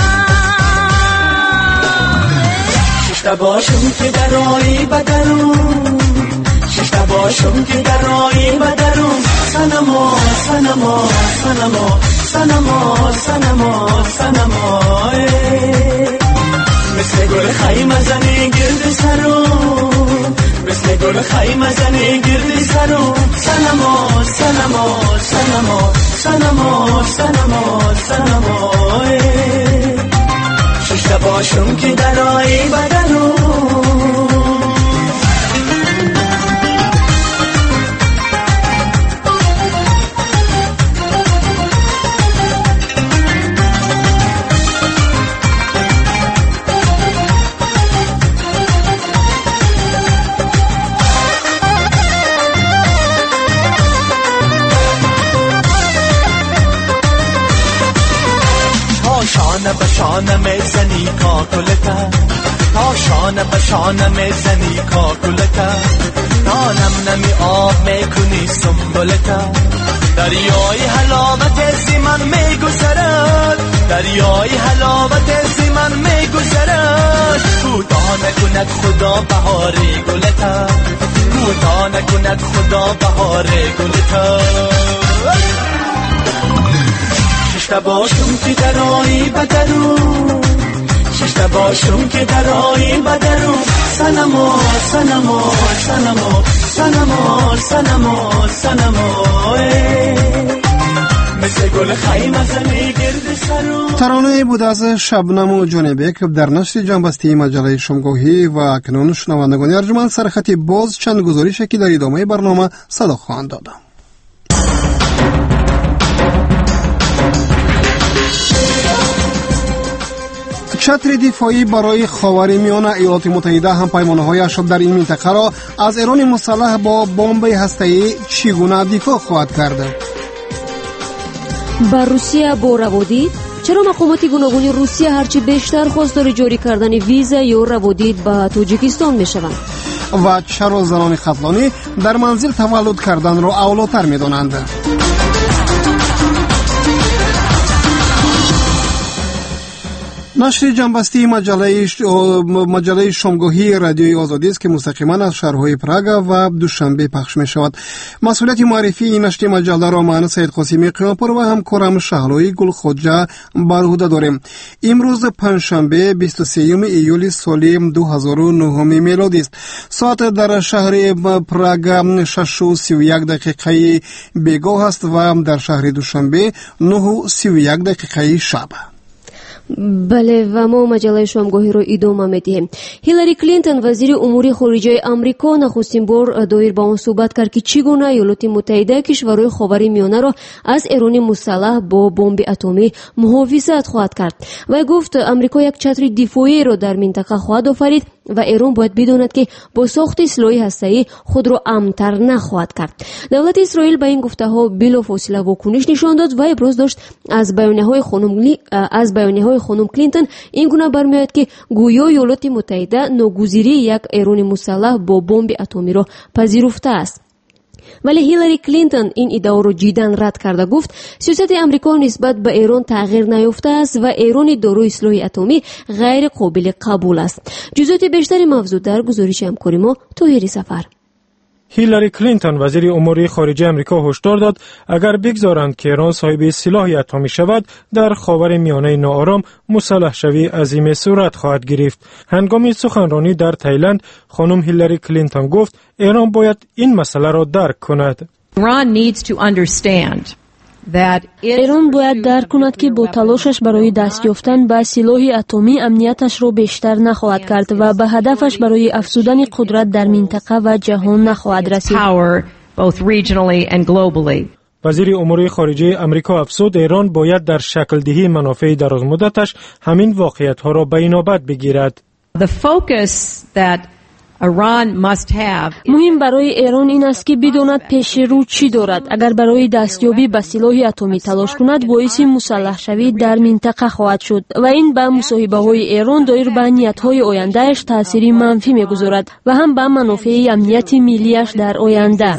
ششته باشم که درایی بدرون ششته باشم که درایی بدرون سنما سنما سنما سنما سنما سنما مثل گل خیمه زنی گرد سرم مثل گل خیمه زنی گرد سرم سنما سنما سنما سنما سنما سنما ششته باشم که درایی بدنم شانه به شانه میزنی کاکلتا تا شانه به شانه میزنی کاکلتا تا نم نمی آب میکنی سنبلتا دریای حلاوت زی من میگذرد دریای حلاوت زی من میگذرد کوتاه نکند خدا بهاری گلتا تا نکند خدا بهار گل تا ششتا باشم که در آیی بدرون ششتا باشم که در آیی بدرون سنما سنما سنما سنما سنما سنما مثل گل خیمه زنی گرد سرون. ترانه بود از شبنم و جانبک در نشر جنبستی مجله شامگاهی و اکنون شنوندگان ارجمند سرخط باز چند گزارش که در ادامه برنامه صدا خواهند داد. چتر دفاعی برای خاورمیانه ایالات متحده هم پیمانه‌هایش در این منطقه را از ایران مسلح با بمب هسته‌ای چگونه دفاع خواهد کرد؟ بر روسیه با روادید؟ چرا مقامات گوناگون روسیه هرچی بیشتر خواستار جاری کردن ویزا یا روادید به تاجیکستان میشوند؟ و چرا زنان خطلانی در منزل تولد کردن را اولاتر میدانند؟ نشر جنبستی مجله مجله شامگاهی رادیوی آزادی است که مستقیما از شهرهای پراگ و دوشنبه پخش می شود. مسئولیت معرفی این نشر مجله را من سید قاسمی قیامپور و همکارم شهلوی گلخوجه بر عهده داریم. امروز پنجشنبه بیست و سوم ایول سال دو هزار و نه میلادی است. ساعت در شهر پراگ شش و سی و یک دقیقه بیگاه است و در شهر دوشنبه نه و سی و یک دقیقه شب. بله و ما مجله شامگاهی رو ادامه میدیم. هیلاری کلینتون وزیر امور خارجه آمریکا نخستین بار دایر با اون صحبت کرد که چگونه ایالات متحده کشورهای خاورمیانه را از ایران مسلح با بمب اتمی محافظت خواهد کرد و گفت آمریکا یک چتر دفاعی را در منطقه خواهد آفرید و ایران باید بداند که با ساخت سلاح هسته‌ای خود را امن‌تر نخواهد کرد. دولت اسرائیل به این گفته‌ها بلافاصله واکنش نشان داد و ابراز داشت از بیانیه‌های خانم از بیانیه‌های خانم کلینتون این گونه برمی‌آید که گویا ایالات متحده ناگزیری یک ایران مسلح با بمب اتمی را پذیرفته است. ولی هیلاری کلینتون این ادعا را جداً رد کرده گفت سیاست آمریکا نسبت به ایران تغییر نیافته است و ایران دارای سلاح اتمی غیر قابل قبول است. جزئیات بیشتر موضوع در گزارش همکاری ما طاهری سفر. هیلاری کلینتون وزیر امور خارجه آمریکا هشدار داد اگر بگذارند که ایران صاحب سلاح اتمی شود در خاورمیانه ناآرام مسلح شوی عظیم صورت خواهد گرفت. هنگام سخنرانی در تایلند خانم هیلاری کلینتون گفت ایران باید این مسئله را درک کند. ایران باید درک کند که با تلاشش برای دست یافتن به سلاح اتمی امنیتش را بیشتر نخواهد کرد و به هدفش برای افزودن قدرت در منطقه و جهان نخواهد رسید. وزیر امور خارجه آمریکا افزود ایران باید در شکل دهی منافع درازمدتش همین واقعیت ها را به اینابت بگیرد. مهم برای ایران این است که بداند پیش رو چی دارد. اگر برای دستیابی به سلاح اتمی تلاش کند باعث مسلح شوی در منطقه خواهد شد و این به مصاحبه های ایران دایر به نیت های آیندهش تأثیری منفی میگذارد و هم به منافع امنیت ملیش در آینده.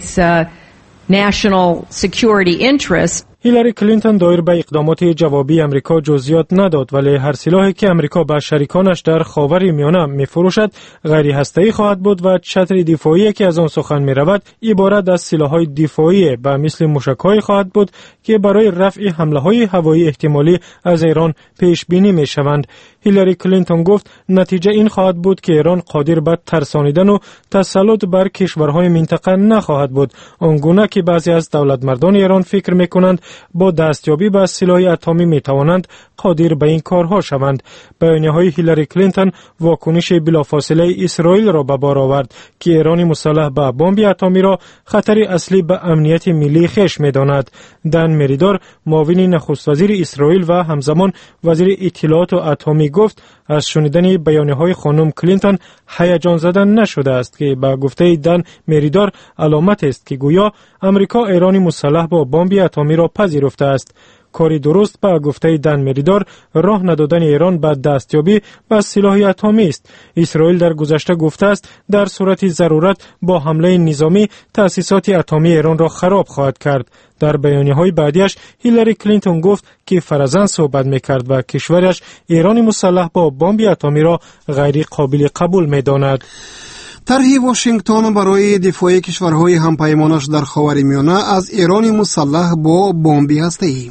هیلاری کلینتون دایر به اقدامات جوابی امریکا جزئیات نداد ولی هر سلاحی که امریکا به شریکانش در خاورمیانه می‌فروشد غیر هسته‌ای خواهد بود و چتر دفاعی که از آن سخن می‌رود عبارت از سلاح‌های دفاعی به مثل موشک‌های خواهد بود که برای رفع حمله‌های هوایی احتمالی از ایران پیش بینی می‌شوند. هیلاری کلینتون گفت نتیجه این خواهد بود که ایران قادر به ترسانیدن و تسلط بر کشورهای منطقه نخواهد بود آنگونه که بعضی از دولتمردان ایران فکر می‌کنند با دستیابی به سلاح اتمی می توانند قادر به این کارها شوند. بیانیه‌های هیلاری کلینتون واکنش بلافاصله اسرائیل را به بار آورد که ایران مسلح به بمب اتمی را خطر اصلی به امنیت ملی خویش می‌داند. دن مریدار معاون نخست وزیر اسرائیل و همزمان وزیر اطلاعات و اتمی گفت از شنیدن بیانیه‌های خانم کلینتون هیجان زده نشده است که به گفته دن مریدار علامت است که گویا امریکا ایران مسلح با بمب اتمی را پذیرفته است. کاری درست به گفته دن مریدار راه ندادن ایران به دستیابی به سلاح اتمی است. اسرائیل در گذشته گفته است در صورت ضرورت با حمله نظامی تأسیسات اتمی ایران را خراب خواهد کرد. در بیانیه‌های بعدیش هیلاری کلینتون گفت که فرزند صحبت می‌کرد و کشورش ایران مسلح با بمب اتمی را غیر قابل قبول می‌داند. طرح واشنگتن برای دفاع کشورهای همپیمانش در خاورمیانه از ایران مسلح با بمب هسته‌ای.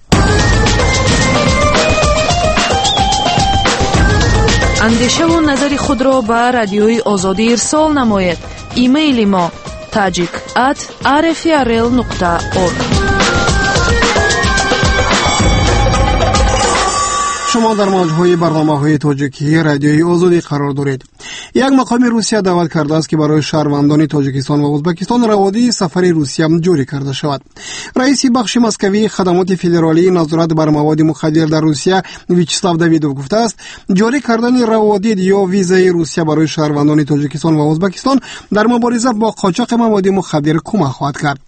اندیشه و نظر خود را به رادیوی آزادی ارسال نمایید. ایمیل ما tajik at r f r l nokta org. شما در موجهای برنامه‌های تاجیکی رادیوی آزادی قرار دارید. یک مقام روسیه دعوت کرده است که برای شهروندان تاجیکستان و ازبکستان روادی سفری روسیه جاری کرده شود. رئیس بخش مسکوی خدمات فدرالی نظارت بر مواد مخدر در روسیه ویچسلاو داویدوف گفته است جاری کردن روادید یا ویزای روسیه برای شهروندان تاجیکستان و ازبکستان در مبارزه با قاچاق مواد مخدر کمک خواهد کرد.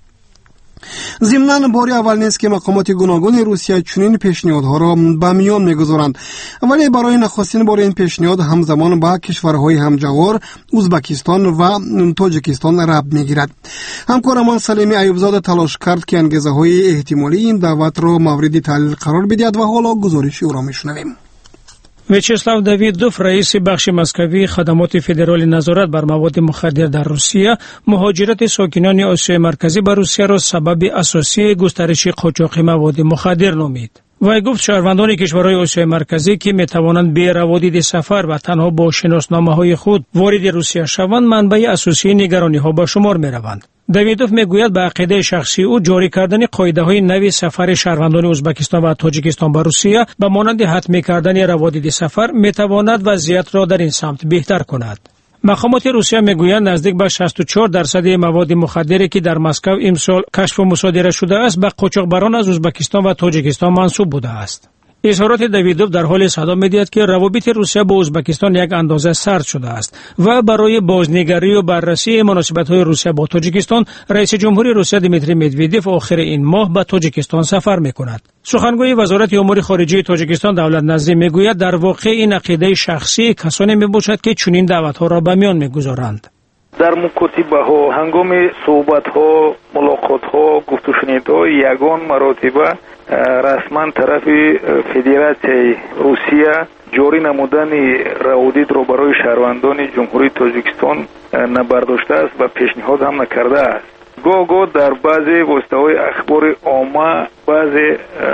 ضمناً باری اول نیست که مقامات گوناگون روسیه چنین پیشنهادها را به میان میگذارند، ولی برای نخستین بار این پیشنهاد همزمان با کشورهای همجوار ازبکستان و تاجیکستان ربط میگیرد. همکارمان سلیمی ایوبزاده تلاش کرد که انگیزه های احتمالی این دعوت را مورد تحلیل قرار بدهد و حالا گزارش او را میشنویم. ویچسلاو داویدوف رئیس بخش مسکوی خدمات فدرالی نظارت بر مواد مخدر در روسیه مهاجرت ساکنان آسیای مرکزی به روسیه را سبب اساسی گسترش قاچاق مواد مخدر نامید. وی گفت شهروندان کشورهای آسیای مرکزی که می توانند بی روادید سفر و تنها با شناسنامه های خود وارد روسیه شوند منبع اساسی نگرانی ها به شمار می روند. داویدوف میگوید به عقیده شخصی او جاری کردن قاعده های نوی سفر شهروندان ازبکستان و تاجیکستان به روسیه به مانند حتمی کردن روادید سفر می تواند وضعیت را در این سمت بهتر کند. مقامات روسیه میگویند نزدیک به شصت و چهار درصد مواد مخدری که در مسکو امسال کشف و مصادره شده است به قاچاقبران از ازبکستان و تاجیکستان منسوب بوده است. اظهارات داویدوف در حال صدا می‌دهد که روابط روسیه با ازبکستان یک اندازه سرد شده است و برای بازنگری و بررسی مناسبت‌های روسیه با تاجیکستان رئیس جمهوری روسیه دیمیتری مدودوف آخر این ماه به تاجیکستان سفر می‌کند. سخنگوی وزارت امور خارجه تاجیکستان دولت نظری میگوید در واقع این عقیده شخصی کسانی میباشد که چنین دعوت‌ها را به میان می‌گذارند. در مکاتبه‌ها هنگام صحبت‌ها ملاقات‌ها گفت‌وشنیدها یگان مراتبه رسما طرف فدراسیای روسیه جاری نمودن روادید را برای شهروندان جمهوری تاجیکستان نبرداشته است و پیشنهاد هم نکرده است. گاه گاه در بعضی واسطه‌های اخبار عامه بعضی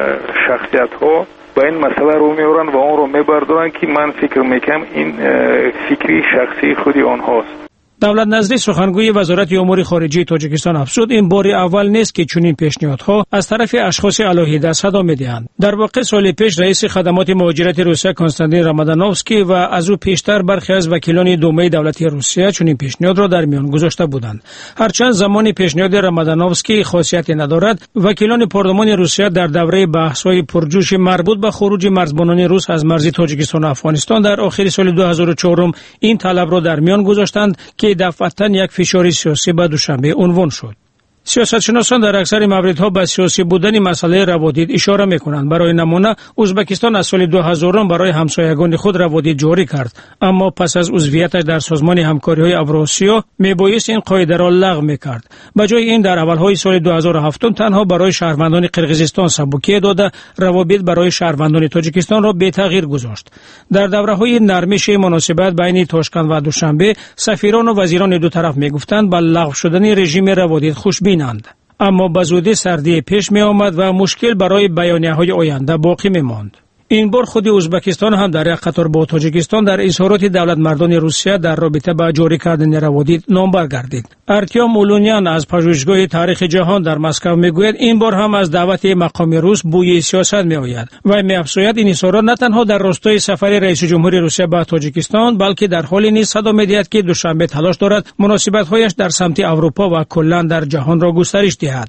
شخصیت‌ها با این مسئله رو میارن و آن رو میبردارن که من فکر میکنم این فکری شخصی خودی آنهاست. دولت نظری سخنگوی وزارت امور خارجه تاجیکستان افزود این بار اول نیست که چنین پیشنهادها از طرف اشخاص علاهیده صدا میدهند. در واقع سال پیش رئیس خدمات مهاجرت روسیه کنستانتین رامادانوفسکی و از او پیشتر برخی از وکیلان دومه دولتی روسیه چنین پیشنهاد را در میان گذاشته بودند. هرچند زمان پیشنهاد رامادانوفسکی خاصیتی ندارد، وکیلان پارلمان روسیه در دوره بحث‌های پرجوش مربوط به خروج مرزبانان روس از مرز تاجیکستان و افغانستان در آخر سال دو هزار و چهار این طلب را در میان گذاشتند که دفعتاً یک فشار سیاسی به دوشنبه عنوان شد. سیاستشناسان در اکثر موردها به سیاسی بودن مسئله روادید اشاره می‌کنند. برای نمونه ازبکستان از سال دو هزار برای همسایگان خود روادید جاری کرد، اما پس از عضویتش در سازمان همکاری‌های اوراسیا میبایست این قاعده را لغو می‌کرد. به جای این در اولهای سال دو هزار و هفت تنها برای شهروندان قرقیزستان سبکی داده روابط برای شهروندان تاجیکستان را بی تغییر گذاشت. در دوره‌های نرمش مناسبت بین تاشکند و دوشنبه سفیران و وزیران دو طرف میگفتند به لغو شدن رژیم روادید خوشبین اند. اما به زودی سردی پیش می آمد و مشکل برای بیانیه های آینده باقی می ماند. این بار خود ازبکستان هم در یک قطار با تاجیکستان در اظهارات دولت مردان روسیه در رابطه با جاری کردن روادید نامبر گردید. ارتیام اولونیان از پژوهشگاه تاریخ جهان در مسکو میگوید این بار هم از دعوت مقام روس بوی سیاست می آید و می افزاید این اظهارات نه تنها در راستای سفر رئیس جمهوری روسیه به تاجیکستان بلکه در حالی نیز صدا می‌دهد که دوشنبه تلاش دارد مناسبت‌هایش در سمت اروپا و کلاً در جهان را گسترش دهد.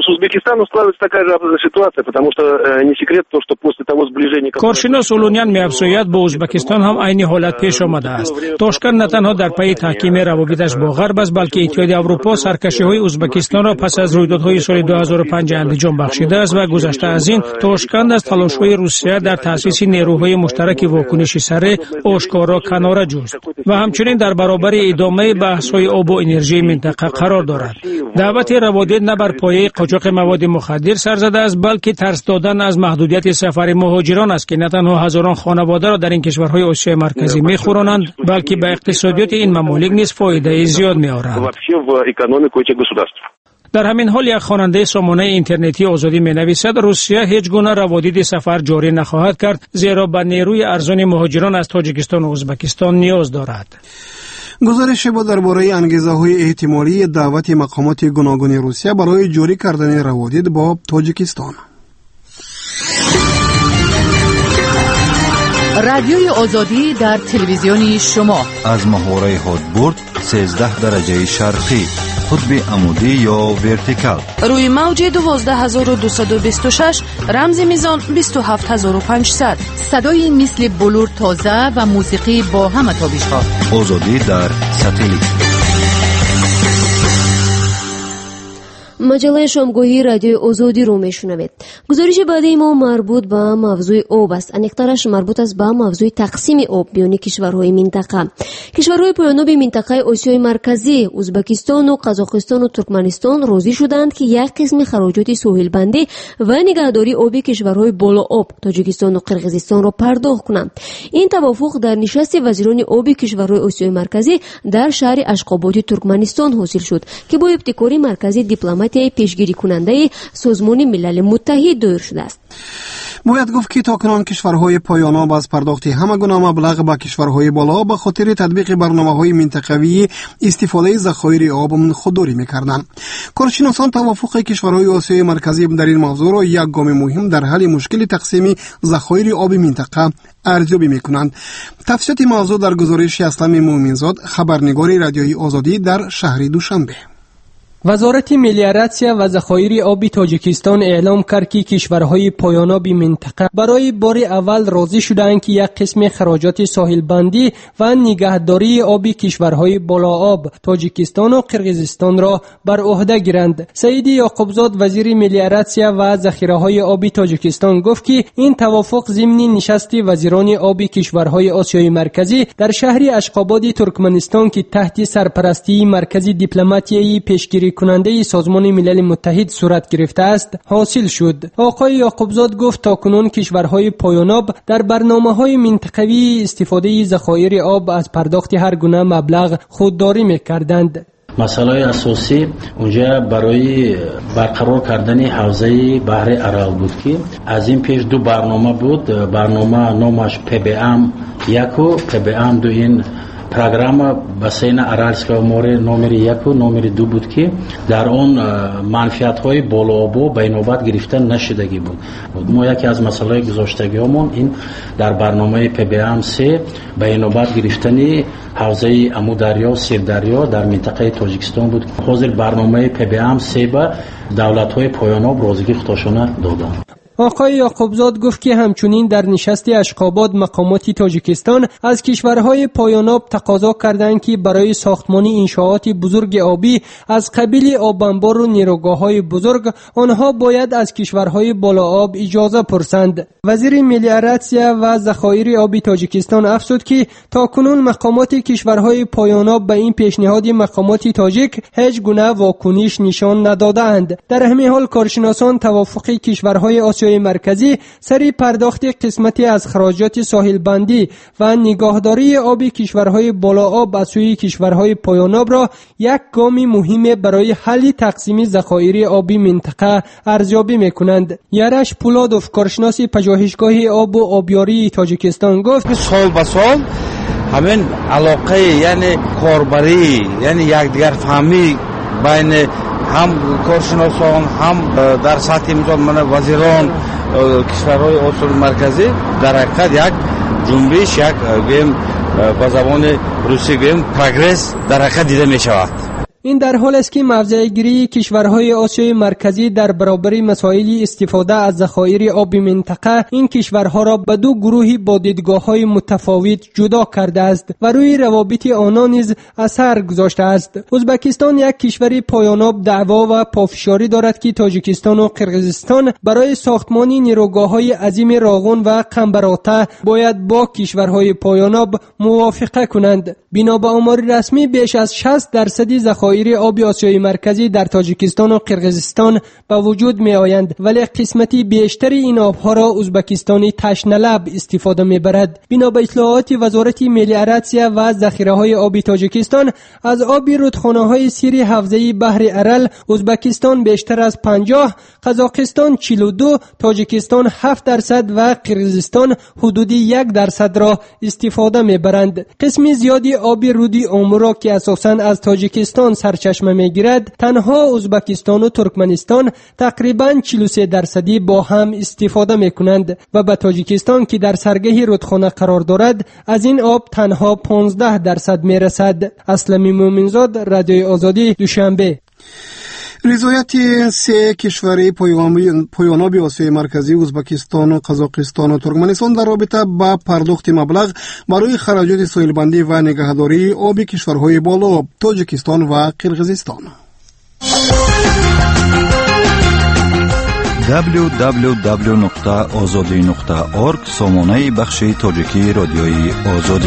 کارشناس اولونیان می افزاید با ازبکستان هم عین حالت پیش آمده است. تاشکند نه تنها در پی تحکیم روابطش با غرب است بلکه اتحاد اروپا سرکشی‌های ازبکستان را پس از رویدادهای سال دو هزار و پنج انجام بخشیده است و گذشته از این تاشکند از تلاش‌های روسیه در تأسیس نیروهای مشترک واکنش سره آشکارا کناره جست و همچنین در برابر ادامه بحث‌های آب و انرژی منطقه قرار دارد. دعوت روادید نه بر پایه قاچاق مواد مخدر سر زده است، بلکه ترس دادن از محدودیت سفر مهاجران است که نه تنها هزاران خانواده را در این کشورهای آسیای مرکزی می‌خورانند، بلکه به اقتصادیات این ممالک نیز فایده زیاد می‌آورند. در همین حال یک خواننده سامانه اینترنتی آزادی می‌نویسد روسیه هیچ گونه روادید سفر جاری نخواهد کرد، زیرا به نیروی ارزان مهاجران از تاجیکستان و ازبکستان نیاز دارد. گزارش با درباره انگیزه‌های احتمالی دعوت مقامات گوناگون روسیه برای جاری کردن روادید با تاجیکستان. رادیوی آزادی در تلویزیون شما از محوره هادبورد سیزده درجه شرقی، قطب عمودی یا ورتیکال، روی موج دوازده هزار و دویست و بیست و شش، رمز میزان بیست و هفت هزار و پانصد. صدای مثل بلور تازه و موسیقی با همه تابش‌ها. آزادی در ساتلیت. مجله شامگاهی رادیوی آزادی رو میشنوید. گزارش بعدی ما مربوط به موضوع آب است. انیقترش مربوط است به موضوع تقسیم آب میان کشورهای منطقه. کشورهای پایان‌آب منطقه آسیای مرکزی، ازبکستان و قزاقستان و ترکمنستان راضی شدند که یک قسم خراجات ساحل بندی و نگهداری آب کشورهای بالا آب تاجیکستان و قرقیزستان را پرداخت کنند. این توافق در نشست وزیران آب کشورهای آسیای مرکزی در شهر اشقاباد ترکمنستان حاصل شد که با ابتکار مرکزی دیپلماتی پیشگیری کننده سازمان ملل متحد دایر شده است. باید گفت که تاکنون کشورهای پایان‌آب از پرداخت همگونه مبلغ به کشورهای بالا به خاطر تطبیق برنامه‌های منطقوی استفاده ذخایر آب خودداری می‌کردند. کارشناسان توافق کشورهای آسیای مرکزی در این موضوع را یک گام مهم در حل مشکل تقسیم ذخایر آب منطقه ارزیابی می‌کنند. تفصیلات موضوع در گزارش اسلام مومنزاد، خبرنگار رادیوی آزادی در شهر دوشنبه. وزارت ملیاراتسیا و ذخایر آبی تاجیکستان اعلام کرد که کشورهای پایان‌آب منطقه برای بار اول راضی شدند که یک قسم خراجات ساحل بندی و نگهداری آبی کشورهای بالا آب تاجیکستان و قرقیزستان را بر عهده گیرند. سعید یعقوبزاد وزیر ملیاراتسیا و ذخیره‌های آبی تاجیکستان گفت که این توافق ضمن نشست وزیران آبی کشورهای آسیای مرکزی در شهر اشقاباد ترکمنستان که تحت سرپرستی مرکز دیپلماتی پیشگیری کننده سازمان ملل متحد صورت گرفته است حاصل شد. آقای یعقوبزاد گفت تاکنون کشورهای پایان‌آب در برنامه‌های منطقوی استفاده ذخایر آب از پرداخت هر گونه مبلغ خودداری می‌کردند. مسئله اساسی اونجا برای برقرار کردن حوزه بحر ارال بود که از این پیش دو برنامه بود. برنامه نامش پی بی ام یک و پی بی ام دو. این پروگرام بسین ارالسکا موره نمره یک و نمره دو بود که در آن منفعت های بالا آب به نوبت گرفتن نشدگی بود. ما یکی از مسائل گذاشتگی همون این در برنامه پی بی ام سه به نوبت گرفتن حوزه امودریا و سیردریا در منطقه تاجیکستان بود. حاضر برنامه پی بی ام سه به دولت های پایان‌آب راضی خودشانه دادند. آقای یعقوبزاد گفت که همچنین در نشست اشقاباد مقامات تاجیکستان از کشورهای پایان‌آب تقاضا کردند که برای ساختمان انشاءات بزرگ آبی از قبیل آبانبار و نیروگاه‌های بزرگ آنها باید از کشورهای بالا آب اجازه پرسند. وزیر ملیاراتسیا و ذخایر آبی تاجیکستان افزود که تاکنون مقامات کشورهای پایان‌آب به این پیشنهاد مقامات تاجیک هیچ گونه واکنش نشان ندادند. در همین حال کارشناسان توافق کشورهای آسیای مرکزی سری پرداخت قسمتی از خراجات ساحل بندی و نگهداری آبی کشورهای بالا آب از سوی کشورهای پایان‌آب را یک گام مهم برای حل تقسیم ذخایر آبی منطقه ارزیابی می‌کنند. یارش پولادوف کارشناس پژوهشگاه آب و آبیاری تاجیکستان گفت سال به سال همین علاقه یعنی کاربری یعنی یکدیگر فهمی بین هم کارشناسان هم در سطح مثال من وزیران کشورهای آسیای مرکزی در حقیقت یک جنبش یک گیم با زبان روسی گیم پروگرس در حقیقت دیده می شود. این در حال است که موضع‌گیری کشورهای آسیای مرکزی در برابر مسائل استفاده از ذخایر آب منطقه این کشورها را به دو گروه با دیدگاه‌های متفاوت جدا کرده است و روی روابط آنها نیز اثر گذاشته است. ازبکستان یک کشور پایان‌آب دعوا و پافشاری دارد که تاجیکستان و قرقیزستان برای ساختمان نیروگاه‌های عظیم راغون و قنبراته باید با کشورهای پایان‌آب موافقه کنند. بنا به آمار رسمی بیش از شصت درصد ذخایر ذخایر آب آسیای مرکزی در تاجیکستان و قرقیزستان به وجود می آیند، ولی قسمتی بیشتر این آبها را ازبکستانی تشنه‌لب استفاده می برد. بنا به اطلاعات وزارت ملی اراتسیا و ذخیره های آبی تاجیکستان، از آب رودخانه های سیر حوزه بحر ارل ازبکستان بیشتر از پنجاه، قزاقستان چهل و دو، تاجیکستان هفت درصد و قرقیزستان حدودی یک درصد را استفاده می برند. قسم زیادی آب رود امورا که اساساً از تاجیکستان سرچشمه می گیرد، تنها ازبکستان و ترکمنستان تقریباً چهل و سه درصدی با هم استفاده می کنند و به تاجیکستان که در سرگه رودخانه قرار دارد از این آب تنها پانزده درصد می رسد. اسلمی مومنزاد، رادیوی آزادی، دوشنبه. رضایت سه کشور پایاناب آسیای مرکزی ازبکستان و قزاقستان و ترکمنستان در رابطه با پرداخت مبلغ برای خراجات سایلبندی و نگهداری آب کشورهای بالا تاجیکستان و قرقیزستان. دبلیو دبلیو دبلیو نقطه آزادی نقطه اورگ سامانه بخش تاجیکی رادیوی آزادی.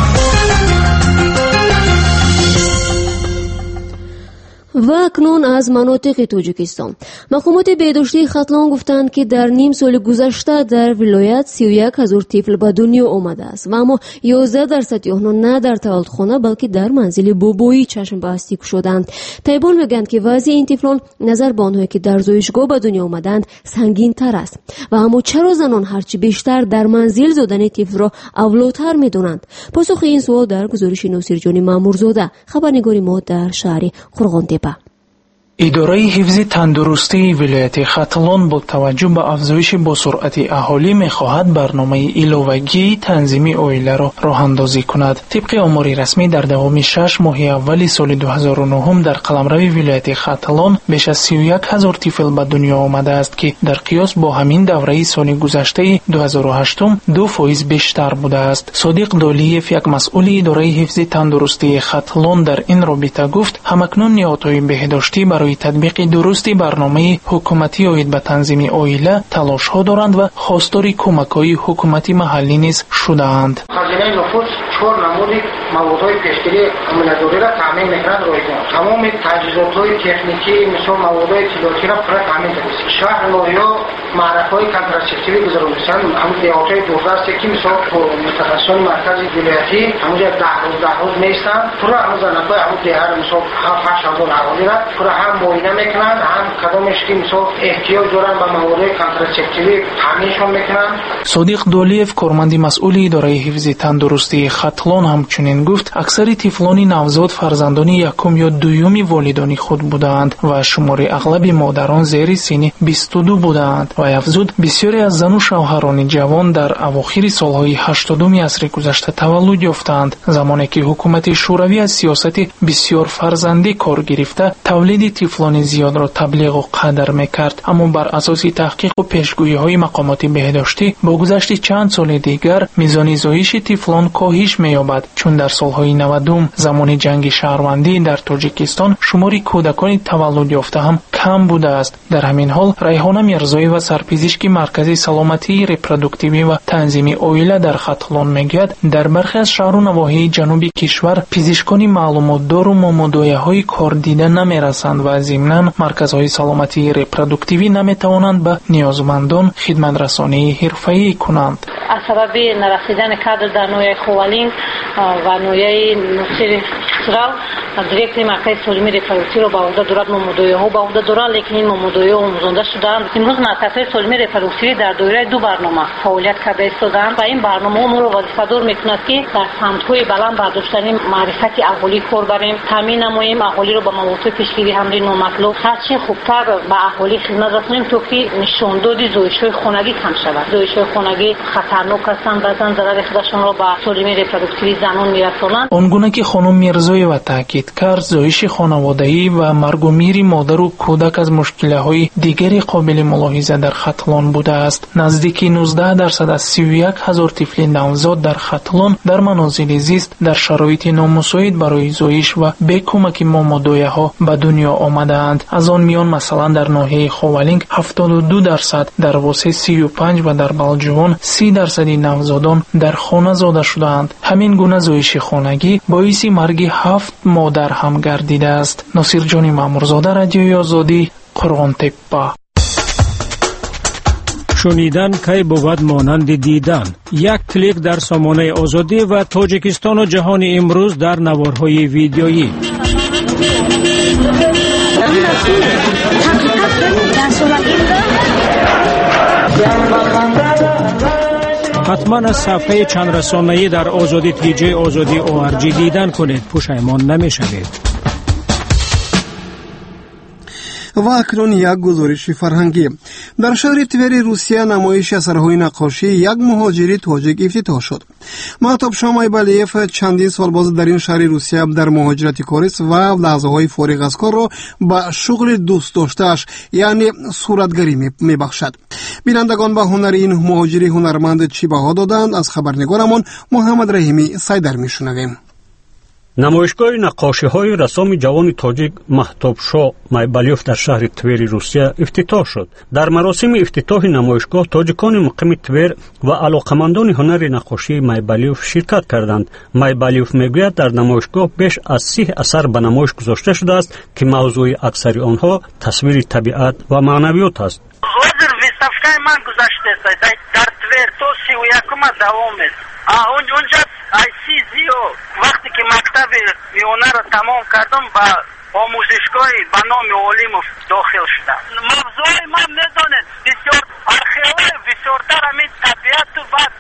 و اکنون از مناطق تاجیکستان. مقامات بهداشتی ختلان گفتند که در نیم سال گذشته در ولایت سی و یک هزار طفل به دنیا آمده است و اما یازده درصد آنها نه در تولدخانه بلکه در منزل بابایی چشم بسته شدند. طبیبان میگویند که وضع این طفلان نظر به آنهایی که در زایشگاه به دنیا آمدند سنگین تر است و اما چرا زنان هرچی بیشتر در منزل زادن طفل را اولاتر میدونند؟ پاسخ این سوال در گزارش ناصرجان مامورزاده، خبرنگار ما در شهر قرغانتپه. اداره حفظ تندرستی ولایت ختلان با توجه به افزایش با سرعت اهالی می‌خواهد برنامه ایلوگی تنظیم اویله را راه اندازی کند. طبق آمار رسمی در دوام شش ماه اول سال دو هزار و نه در قلمرو ولایت ختلان بیش از سی و یک هزار طفل به دنیا آمده است که در قیاس با همین دوره سال گذشته دو هزار و هشت دو فاصله بیشتر بوده است. صادق دالیف، یک مسئول اداره حفظ تندرستی ختلان، در این رابطه گفت همکنون نهادهای بهداشتی برای تطبیق درستی برنامه حکومتی آید به تنظیم اویله تلاش ها دارند و خواستار کمک های حکومتی محلی نیز شده‌اند. خزینه نفوذ چهار نمود موادهای پیشگیری عملداری را تامین می‌کند. رایگان تمام تجهیزات‌های تکنیکی مثل موادهای اطلاعاتی را پورا تامین کرد. شهر نویا معرفهای کنتراسپتیوی گذراندند. هم دیاتای دوردست که مثل متخصصان مرکز ولایتی همونجا ده روز ده روز نیستند. پورا هم زنهای هم دیار مثل هفت هزار اهالی را پورا هم معاینه میکنند، هم کدامش که مثل احتیاج دارن به مواد کنتراسپتیوی تامینشون میکنند. صادق دولیف، کارمند مسئول اداره حفظ تندرستی ختلان، همچنین گفت اکثر طفلان نوزاد فرزندان یکم یا دوم والدان خود بودند و شمار اغلب مادران زیر سن بیست و دو بودند و افزود بسیاری از زن و شوهران جوان در اواخر سالهای هشتادم عصر گذشته تولد یافتند، زمانی که حکومت شوروی از سیاست بسیار فرزندی کار گرفته تولید طفلان زیاد را تبلیغ و قدر میکرد. اما بر اساس تحقیق و پیشگویی های مقامات بهداشتی با گذشت چند سال دیگر میزان زایش طفلان کاهش مییابد، چون در سالهای نود زمان جنگ شهروندی در تاجیکستان شمار کودکان تولد یافته هم کم بوده است. در همین حال ریحانه میرزایی و سرپزشک مرکز سلامتی ریپرودوکتیوی و تنظیم اویله در ختلان میگوید در برخی از شهر و نواحی جنوبی کشور پزشکان معلومات دار و مامودایه‌های کار دیده نمیرسند و ضمناً مرکزهای سلامتی ریپرودوکتیوی نمیتوانند به نیازمندان خدمت رسانی حرفه‌ای کنند. از سبب نرسیدن کادر در نویای خوالینگ و نویای نصیر سرال دیرکت مرکز سالمی ریپرودوکتیوی رو با عهده دارد مامودایی‌ها با عهده دارند، لیکن این مامودایی‌ها آموزنده شدند. امروز مرکز سالمی ریپرودوکتیوی در دایره دو برنامه فعالیت کرده ایستادند و این برنامه ما رو وظیفه دار می‌کند که در سمت‌های بلند برداشتن معرفت اهالی کار بریم، تامین نماییم اهالی رو با مواد پیشگیری حمله نامطلوب هرچی خوبتر به اهالی خدمت رسانیم تا که نشاندادی زایش‌های خانگی کم شود. زایش‌های خانگی خطرناک هستند، بعضن ضرر خودشون را به سالمی ریپرودوکتیوی زنان میرسانند. آنگونه که خانم میرزایی و تاکید کرد زایش خانوادگی و مرگ و میر مادر و کودک از مشکل‌های دیگری قابل ملاحظه در ختلان بوده است. نزدیک نوزده درصد از سی و یک هزار طفل نوزاد در ختلان در منازل زیست در شرایط نامساعد برای زایش و به کمک مامودایی‌ها به دنیا آمدند. از آن میان مثلا در ناحیه خوالینگ هفتاد و دو درصد، در واسه سی و پنج و در بلجوان سی درصد نوزادان در خانه زاده شدند. همین گونه زایش خانگی باعث مرگ هفت مادر مادر هم گردیده است. ناصر جان مامورزاده، رادیوی آزادی، قرغان تپه. شنیدن کی بود مانند دیدن. یک کلیک در سامانه آزادی و تاجیکستان و جهان امروز در نوارهای ویدیویی. حتما از صفحه چند رسانه‌ای در آزادی تی جی آزادی او آر جی دیدن کنید، پشیمان نمی‌شوید. و اکنون یک گزارش فرهنگی. در شهر توری روسیه نمایش اثرهای نقاشی یک مهاجری تاجیک افتتاح شد. مهتاب شاه مایبالیف چندین سال باز در این شهر روسیه در مهاجرت کاری است و لحظه‌های فارغ از کار را به شغل دوست داشته‌اش یعنی صورتگری می‌بخشد. بینندگان به هنر این مهاجری هنرمند چی بها دادند؟ از خبرنگارمان محمد رحیمی سایدر می‌شنویم. نمایشگاه نقاشی‌های رسام جوان تاجیک مهتاب شاه مایبالیف در شهر تویر روسیه افتتاح شد. در مراسم افتتاح نمایشگاه تاجیکان مقیم تویر و علاقمندان هنر نقاشی مایبالیف شرکت کردند. مایبالیف میگوید در نمایشگاه بیش از سی اثر به نمایش گذاشته شده است که موضوع اکثر آنها تصویر طبیعت و معنویات است. حاضر ویستافکای من گذاشته است در تویر تو سی و یکم دوام است. اونجا ایسیزیو وقتی که مکتب هنر را تمام کردم با آموزشگاه به نام عالموف داخل شدم. موضوع ما میدانید بسیار ارخیوی بسیارتر همین طبیعت و بعد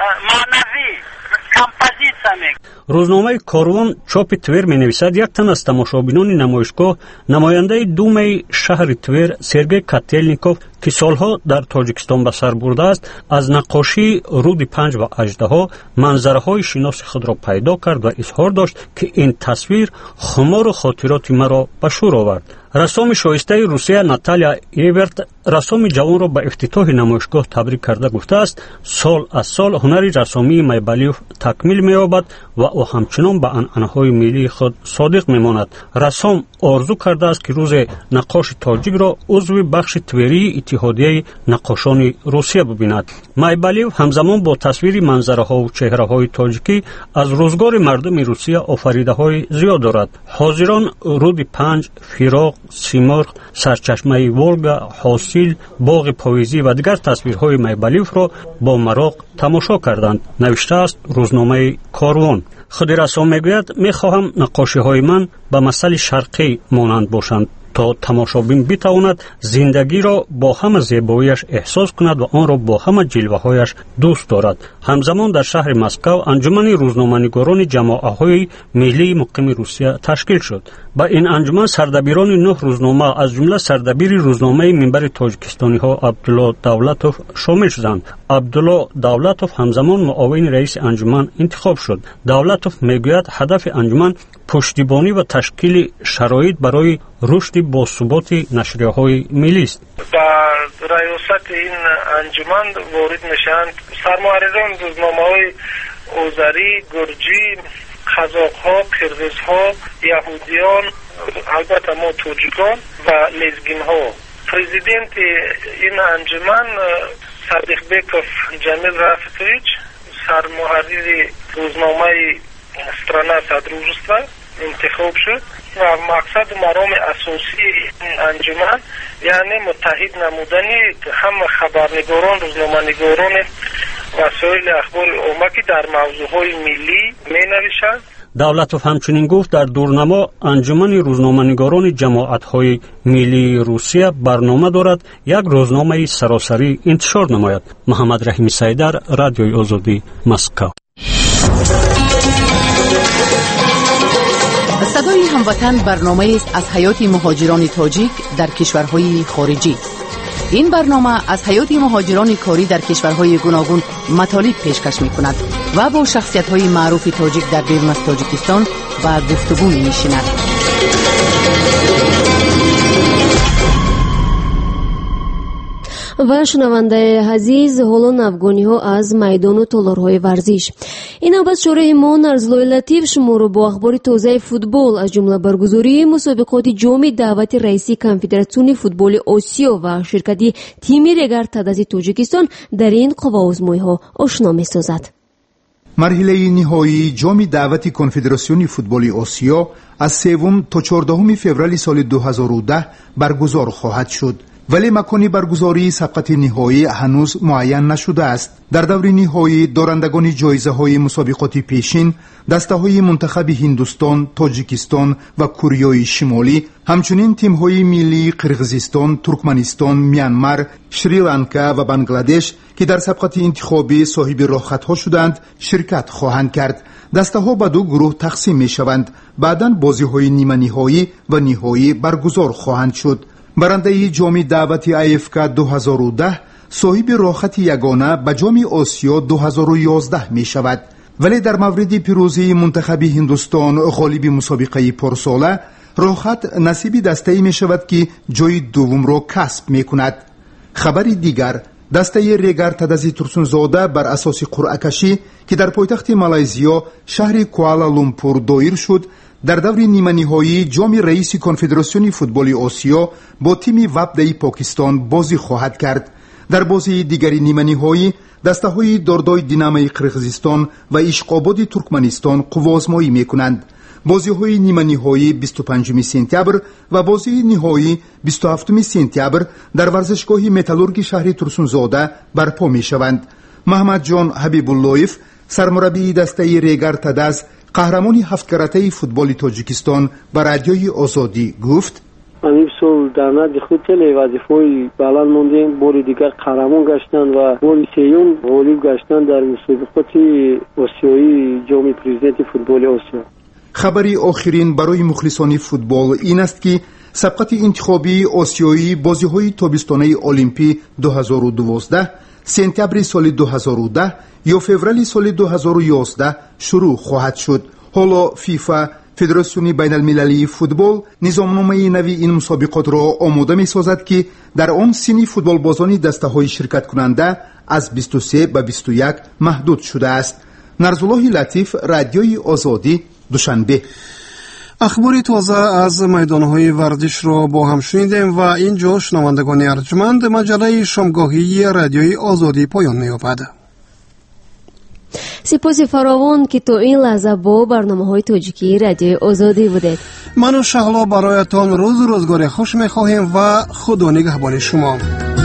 معنوی کمپوزیسیا میگه. روزنامه کاروان چاپ تویر می نویسد یک تن از تماشابینان نمایشگاه نماینده دومه شهر تویر سرگئی کاتلنیکوف که سالها در تاجیکستان به سر برده است از نقاشی رود پنج و اژدها منظره‌های شناس خود را پیدا کرد و اظهار داشت که این تصویر خمار و خاطرات مرا به شور آورد. رسام شایسته روسیه ناتالیا ایورت رسام جوان را به افتتاح نمایشگاه تبریک کرده گفته است سال از سال هنری رسامی مایبالیف تکمیل می‌یابد و او همچنان به عنعنه‌های ملی خود صادق می‌ماند. رسام آرزو کرده است که روز نقاش تاجیک را عضو بخش تویری اتحادیه نقاشان روسیه ببیند. مایبالیف همزمان با تصویر منظره‌ها و چهره‌های تاجیکی از روزگار مردم روسیه آفریده‌های زیاد دارد. حاضران رود پنج، فراق، سیمرغ، سرچشمه ولگا، حاصل، باغ پاییزی و دیگر تصویرهای مایبالیف را با مراق تماشا کردند. نوشته است روزنامه کاروان. خود رسام میگوید میخواهم نقاشی های من به مثل شرقی مانند باشند تا تماشابین بتواند زندگی را با همه زیباییش احساس کند و آن را با همه جلوه‌هایش دوست دارد. همزمان در شهر مسکو انجمن روزنامه‌نگاران جماعت‌های ملی مقیم روسیه تشکیل شد. با این انجمن سردبیران نه روزنامه از جمله سردبیر روزنامه منبر تاجیکستانی‌ها عبدالله دولتوف شامل شدند. عبدالله دولتوف همزمان معاون رئیس انجمن انتخاب شد. دولتوف میگوید هدف انجمن پشتیبانی و تشکیل شرایط برای رشد باثبات نشریه‌های ملی است. با ریاست این انجمن وارد میشند سرمحرران روزنامه‌های اوزری، گرجی، قزاق‌ها، قرغیزها، یهودیان، البته ما توجیکان و لزگین‌ها. پرزیدنت این انجمن صادق بیکوف جمیل رافیتویچ، سرمحرر روزنامه استرانا صدروجstva انتخاب شد و مقصد و مرام اساسی این انجمن یعنی متحد نمودن هم خبرنگاران، روزنامه‌نگاران وسایل اخبار عامه که در موضوعهای ملی می‌نویسند. دولتوف همچنین گفت در دورنما انجمن روزنامه‌نگاران جماعت‌های ملی روسیه برنامه دارد یک روزنامه سراسری انتشار نماید. محمد رحیمی سایدر، رادیوی آزادی، مسکو. صدای هموطن برنامه است از حیات مهاجران تاجیک در کشورهای خارجی. این برنامه از حیات مهاجران کاری در کشورهای گوناگون مطالب پیشکش می کند و با شخصیت های معروف تاجیک در بیرون از تاجیکستان و گفتگو می نشیند. و شنونده عزیز، حالا نافگانی‌ها از میدان و تالارهای ورزش. این نوبت شورای ما نرزلوی لطیف شما رو با اخبار تازه فوتبال از جمله برگزاری مسابقات جام دعوت رئیسی کنفدراسیون فوتبال آسیا و شرکت تیم رگرد تدازی تاجیکستان در این قوه آزمایی‌ها آشنا می‌سازد. مرحله نهایی جام دعوت کنفدراسیون فوتبال آسیا از سوم تا چهاردهم فوریه سال دو هزار و ده برگزار خواهد شد، ولی مکان برگزاری سبقت نهایی هنوز معین نشده است. در دور نهایی دارندگان جایزه های مسابقات پیشین دسته های منتخب هندوستان، تاجیکستان و کره شمالی، همچنین تیم های ملی قرقیزستان، ترکمنستان، میانمار، شریلانکا و بنگلادش که در سبقت انتخابی صاحب راهخط ها شدند شرکت خواهند کرد. دسته ها به دو گروه تقسیم می شوند. بعداً بازی های نیمه نهایی و نهایی برگزار خواهند شد. برنده جام دعوت ای اف کی دو هزار و ده صاحب راهخط یگانه به جام آسیا دو هزار و یازده می شود، ولی در مورد پیروزی منتخب هندوستان غالب مسابقه پارساله راهخط نصیب دسته می شود که جای دوم را کسب می کند. خبر دیگر، دسته ریگر تدزی ترسونزاده بر اساس قرعه کشی که در پایتخت مالایزیا شهر کوالالامپور دایر شد، در دور نیمه نهایی جام رئیس کنفدراسیون فوتبال آسیا با تیم وفد پاکستان بازی خواهد کرد. در بازی دیگری نیمه نهایی دسته های داردای دینامای قرقیزستان و اشقاباد ترکمنستان قوازمایی میکنند. بازی های نیمه نهایی بیست و پنجم سپتامبر و بازی نهایی بیست و هفتم سپتامبر در ورزشگاه متالورگ شهر ترسونزاده برپا می شوند. محمد جان حبیب اللهیف، سرمربی دسته ریگر تدز، قهرمان هفت کرته فوتبال تاجیکستان به رادیوی آزادی گفت: امیر سال در نزد خود خیلی وظیفه‌ای بلند موندیم، بار دیگر قهرمان گشتن و بار سوم غالب گشتن در مسابقات آسیایی جام پرزیدنت فوتبال آسیا. خبری آخرین برای مخلصان فوتبال این است که سبقت انتخابی آسیایی بازی‌های تابستانه المپی دو هزار و دوازده سپتامبر سال دو هزار و ده یا فوریه سال دو هزار و یازده شروع خواهد شد. حالا فیفا، فدراسیون بین المللی فوتبال، نظامنامه نوی این مسابقات را آماده می سازد که در آن سنی فوتبال بازان دسته های شرکت کننده از بیست و سه به بیست و یک محدود شده است. نرزالله لطیف، رادیوی آزادی، دوشنبه. اخبار تازه از میدانهای ورزش را با هم شنیدیم و اینجا شنوندگان ارجمند مجله شامگاهی رادیوی آزادی پایان می‌یابد. سپاس فراوان که تو این لحظه با برنامه‌های تاجیکی رادیوی آزادی بودید. من و شهلا برایتان روز روزگار خوش می‌خواهیم و خدا نگهبان شما.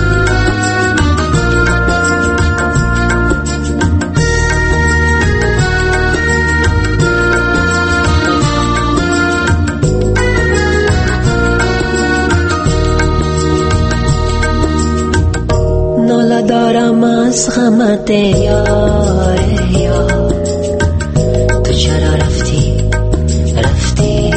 ناله دارم از غمت یار یار، تو چرا رفتی رفتی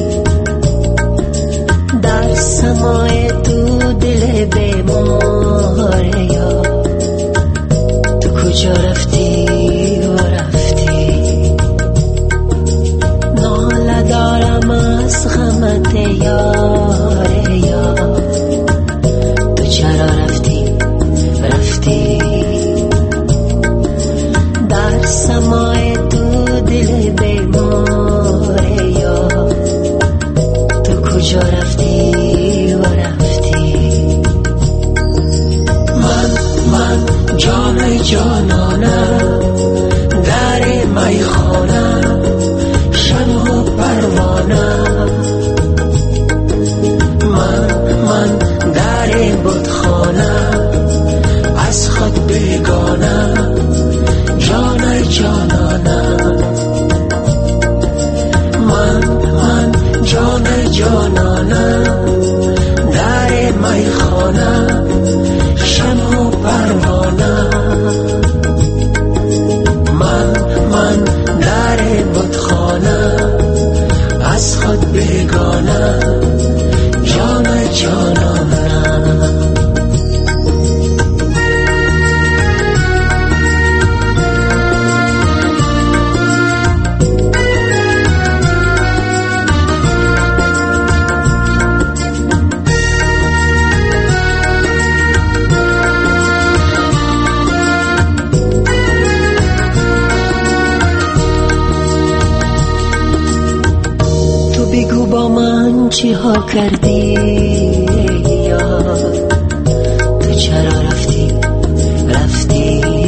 در سمای تو دل بیمار یار، تو کجا رفتی و رفتی. ناله دارم از غمت یار یار، تو چرا رفتی رفتی در سمای تو دل بیمار یار، تو کجا رفتی و رفتی. من من جان جانانم در میخانم، شمع و پروانم. من من در بتخانم از خود بیگانم، جان جانانم. من من جان جانانم در میخانم، شمع و پروانم. من من در بتخانم از خود بیگانم، جان جانانم. بگو با من چی ها کردی یار، تو چرا رفتی رفتی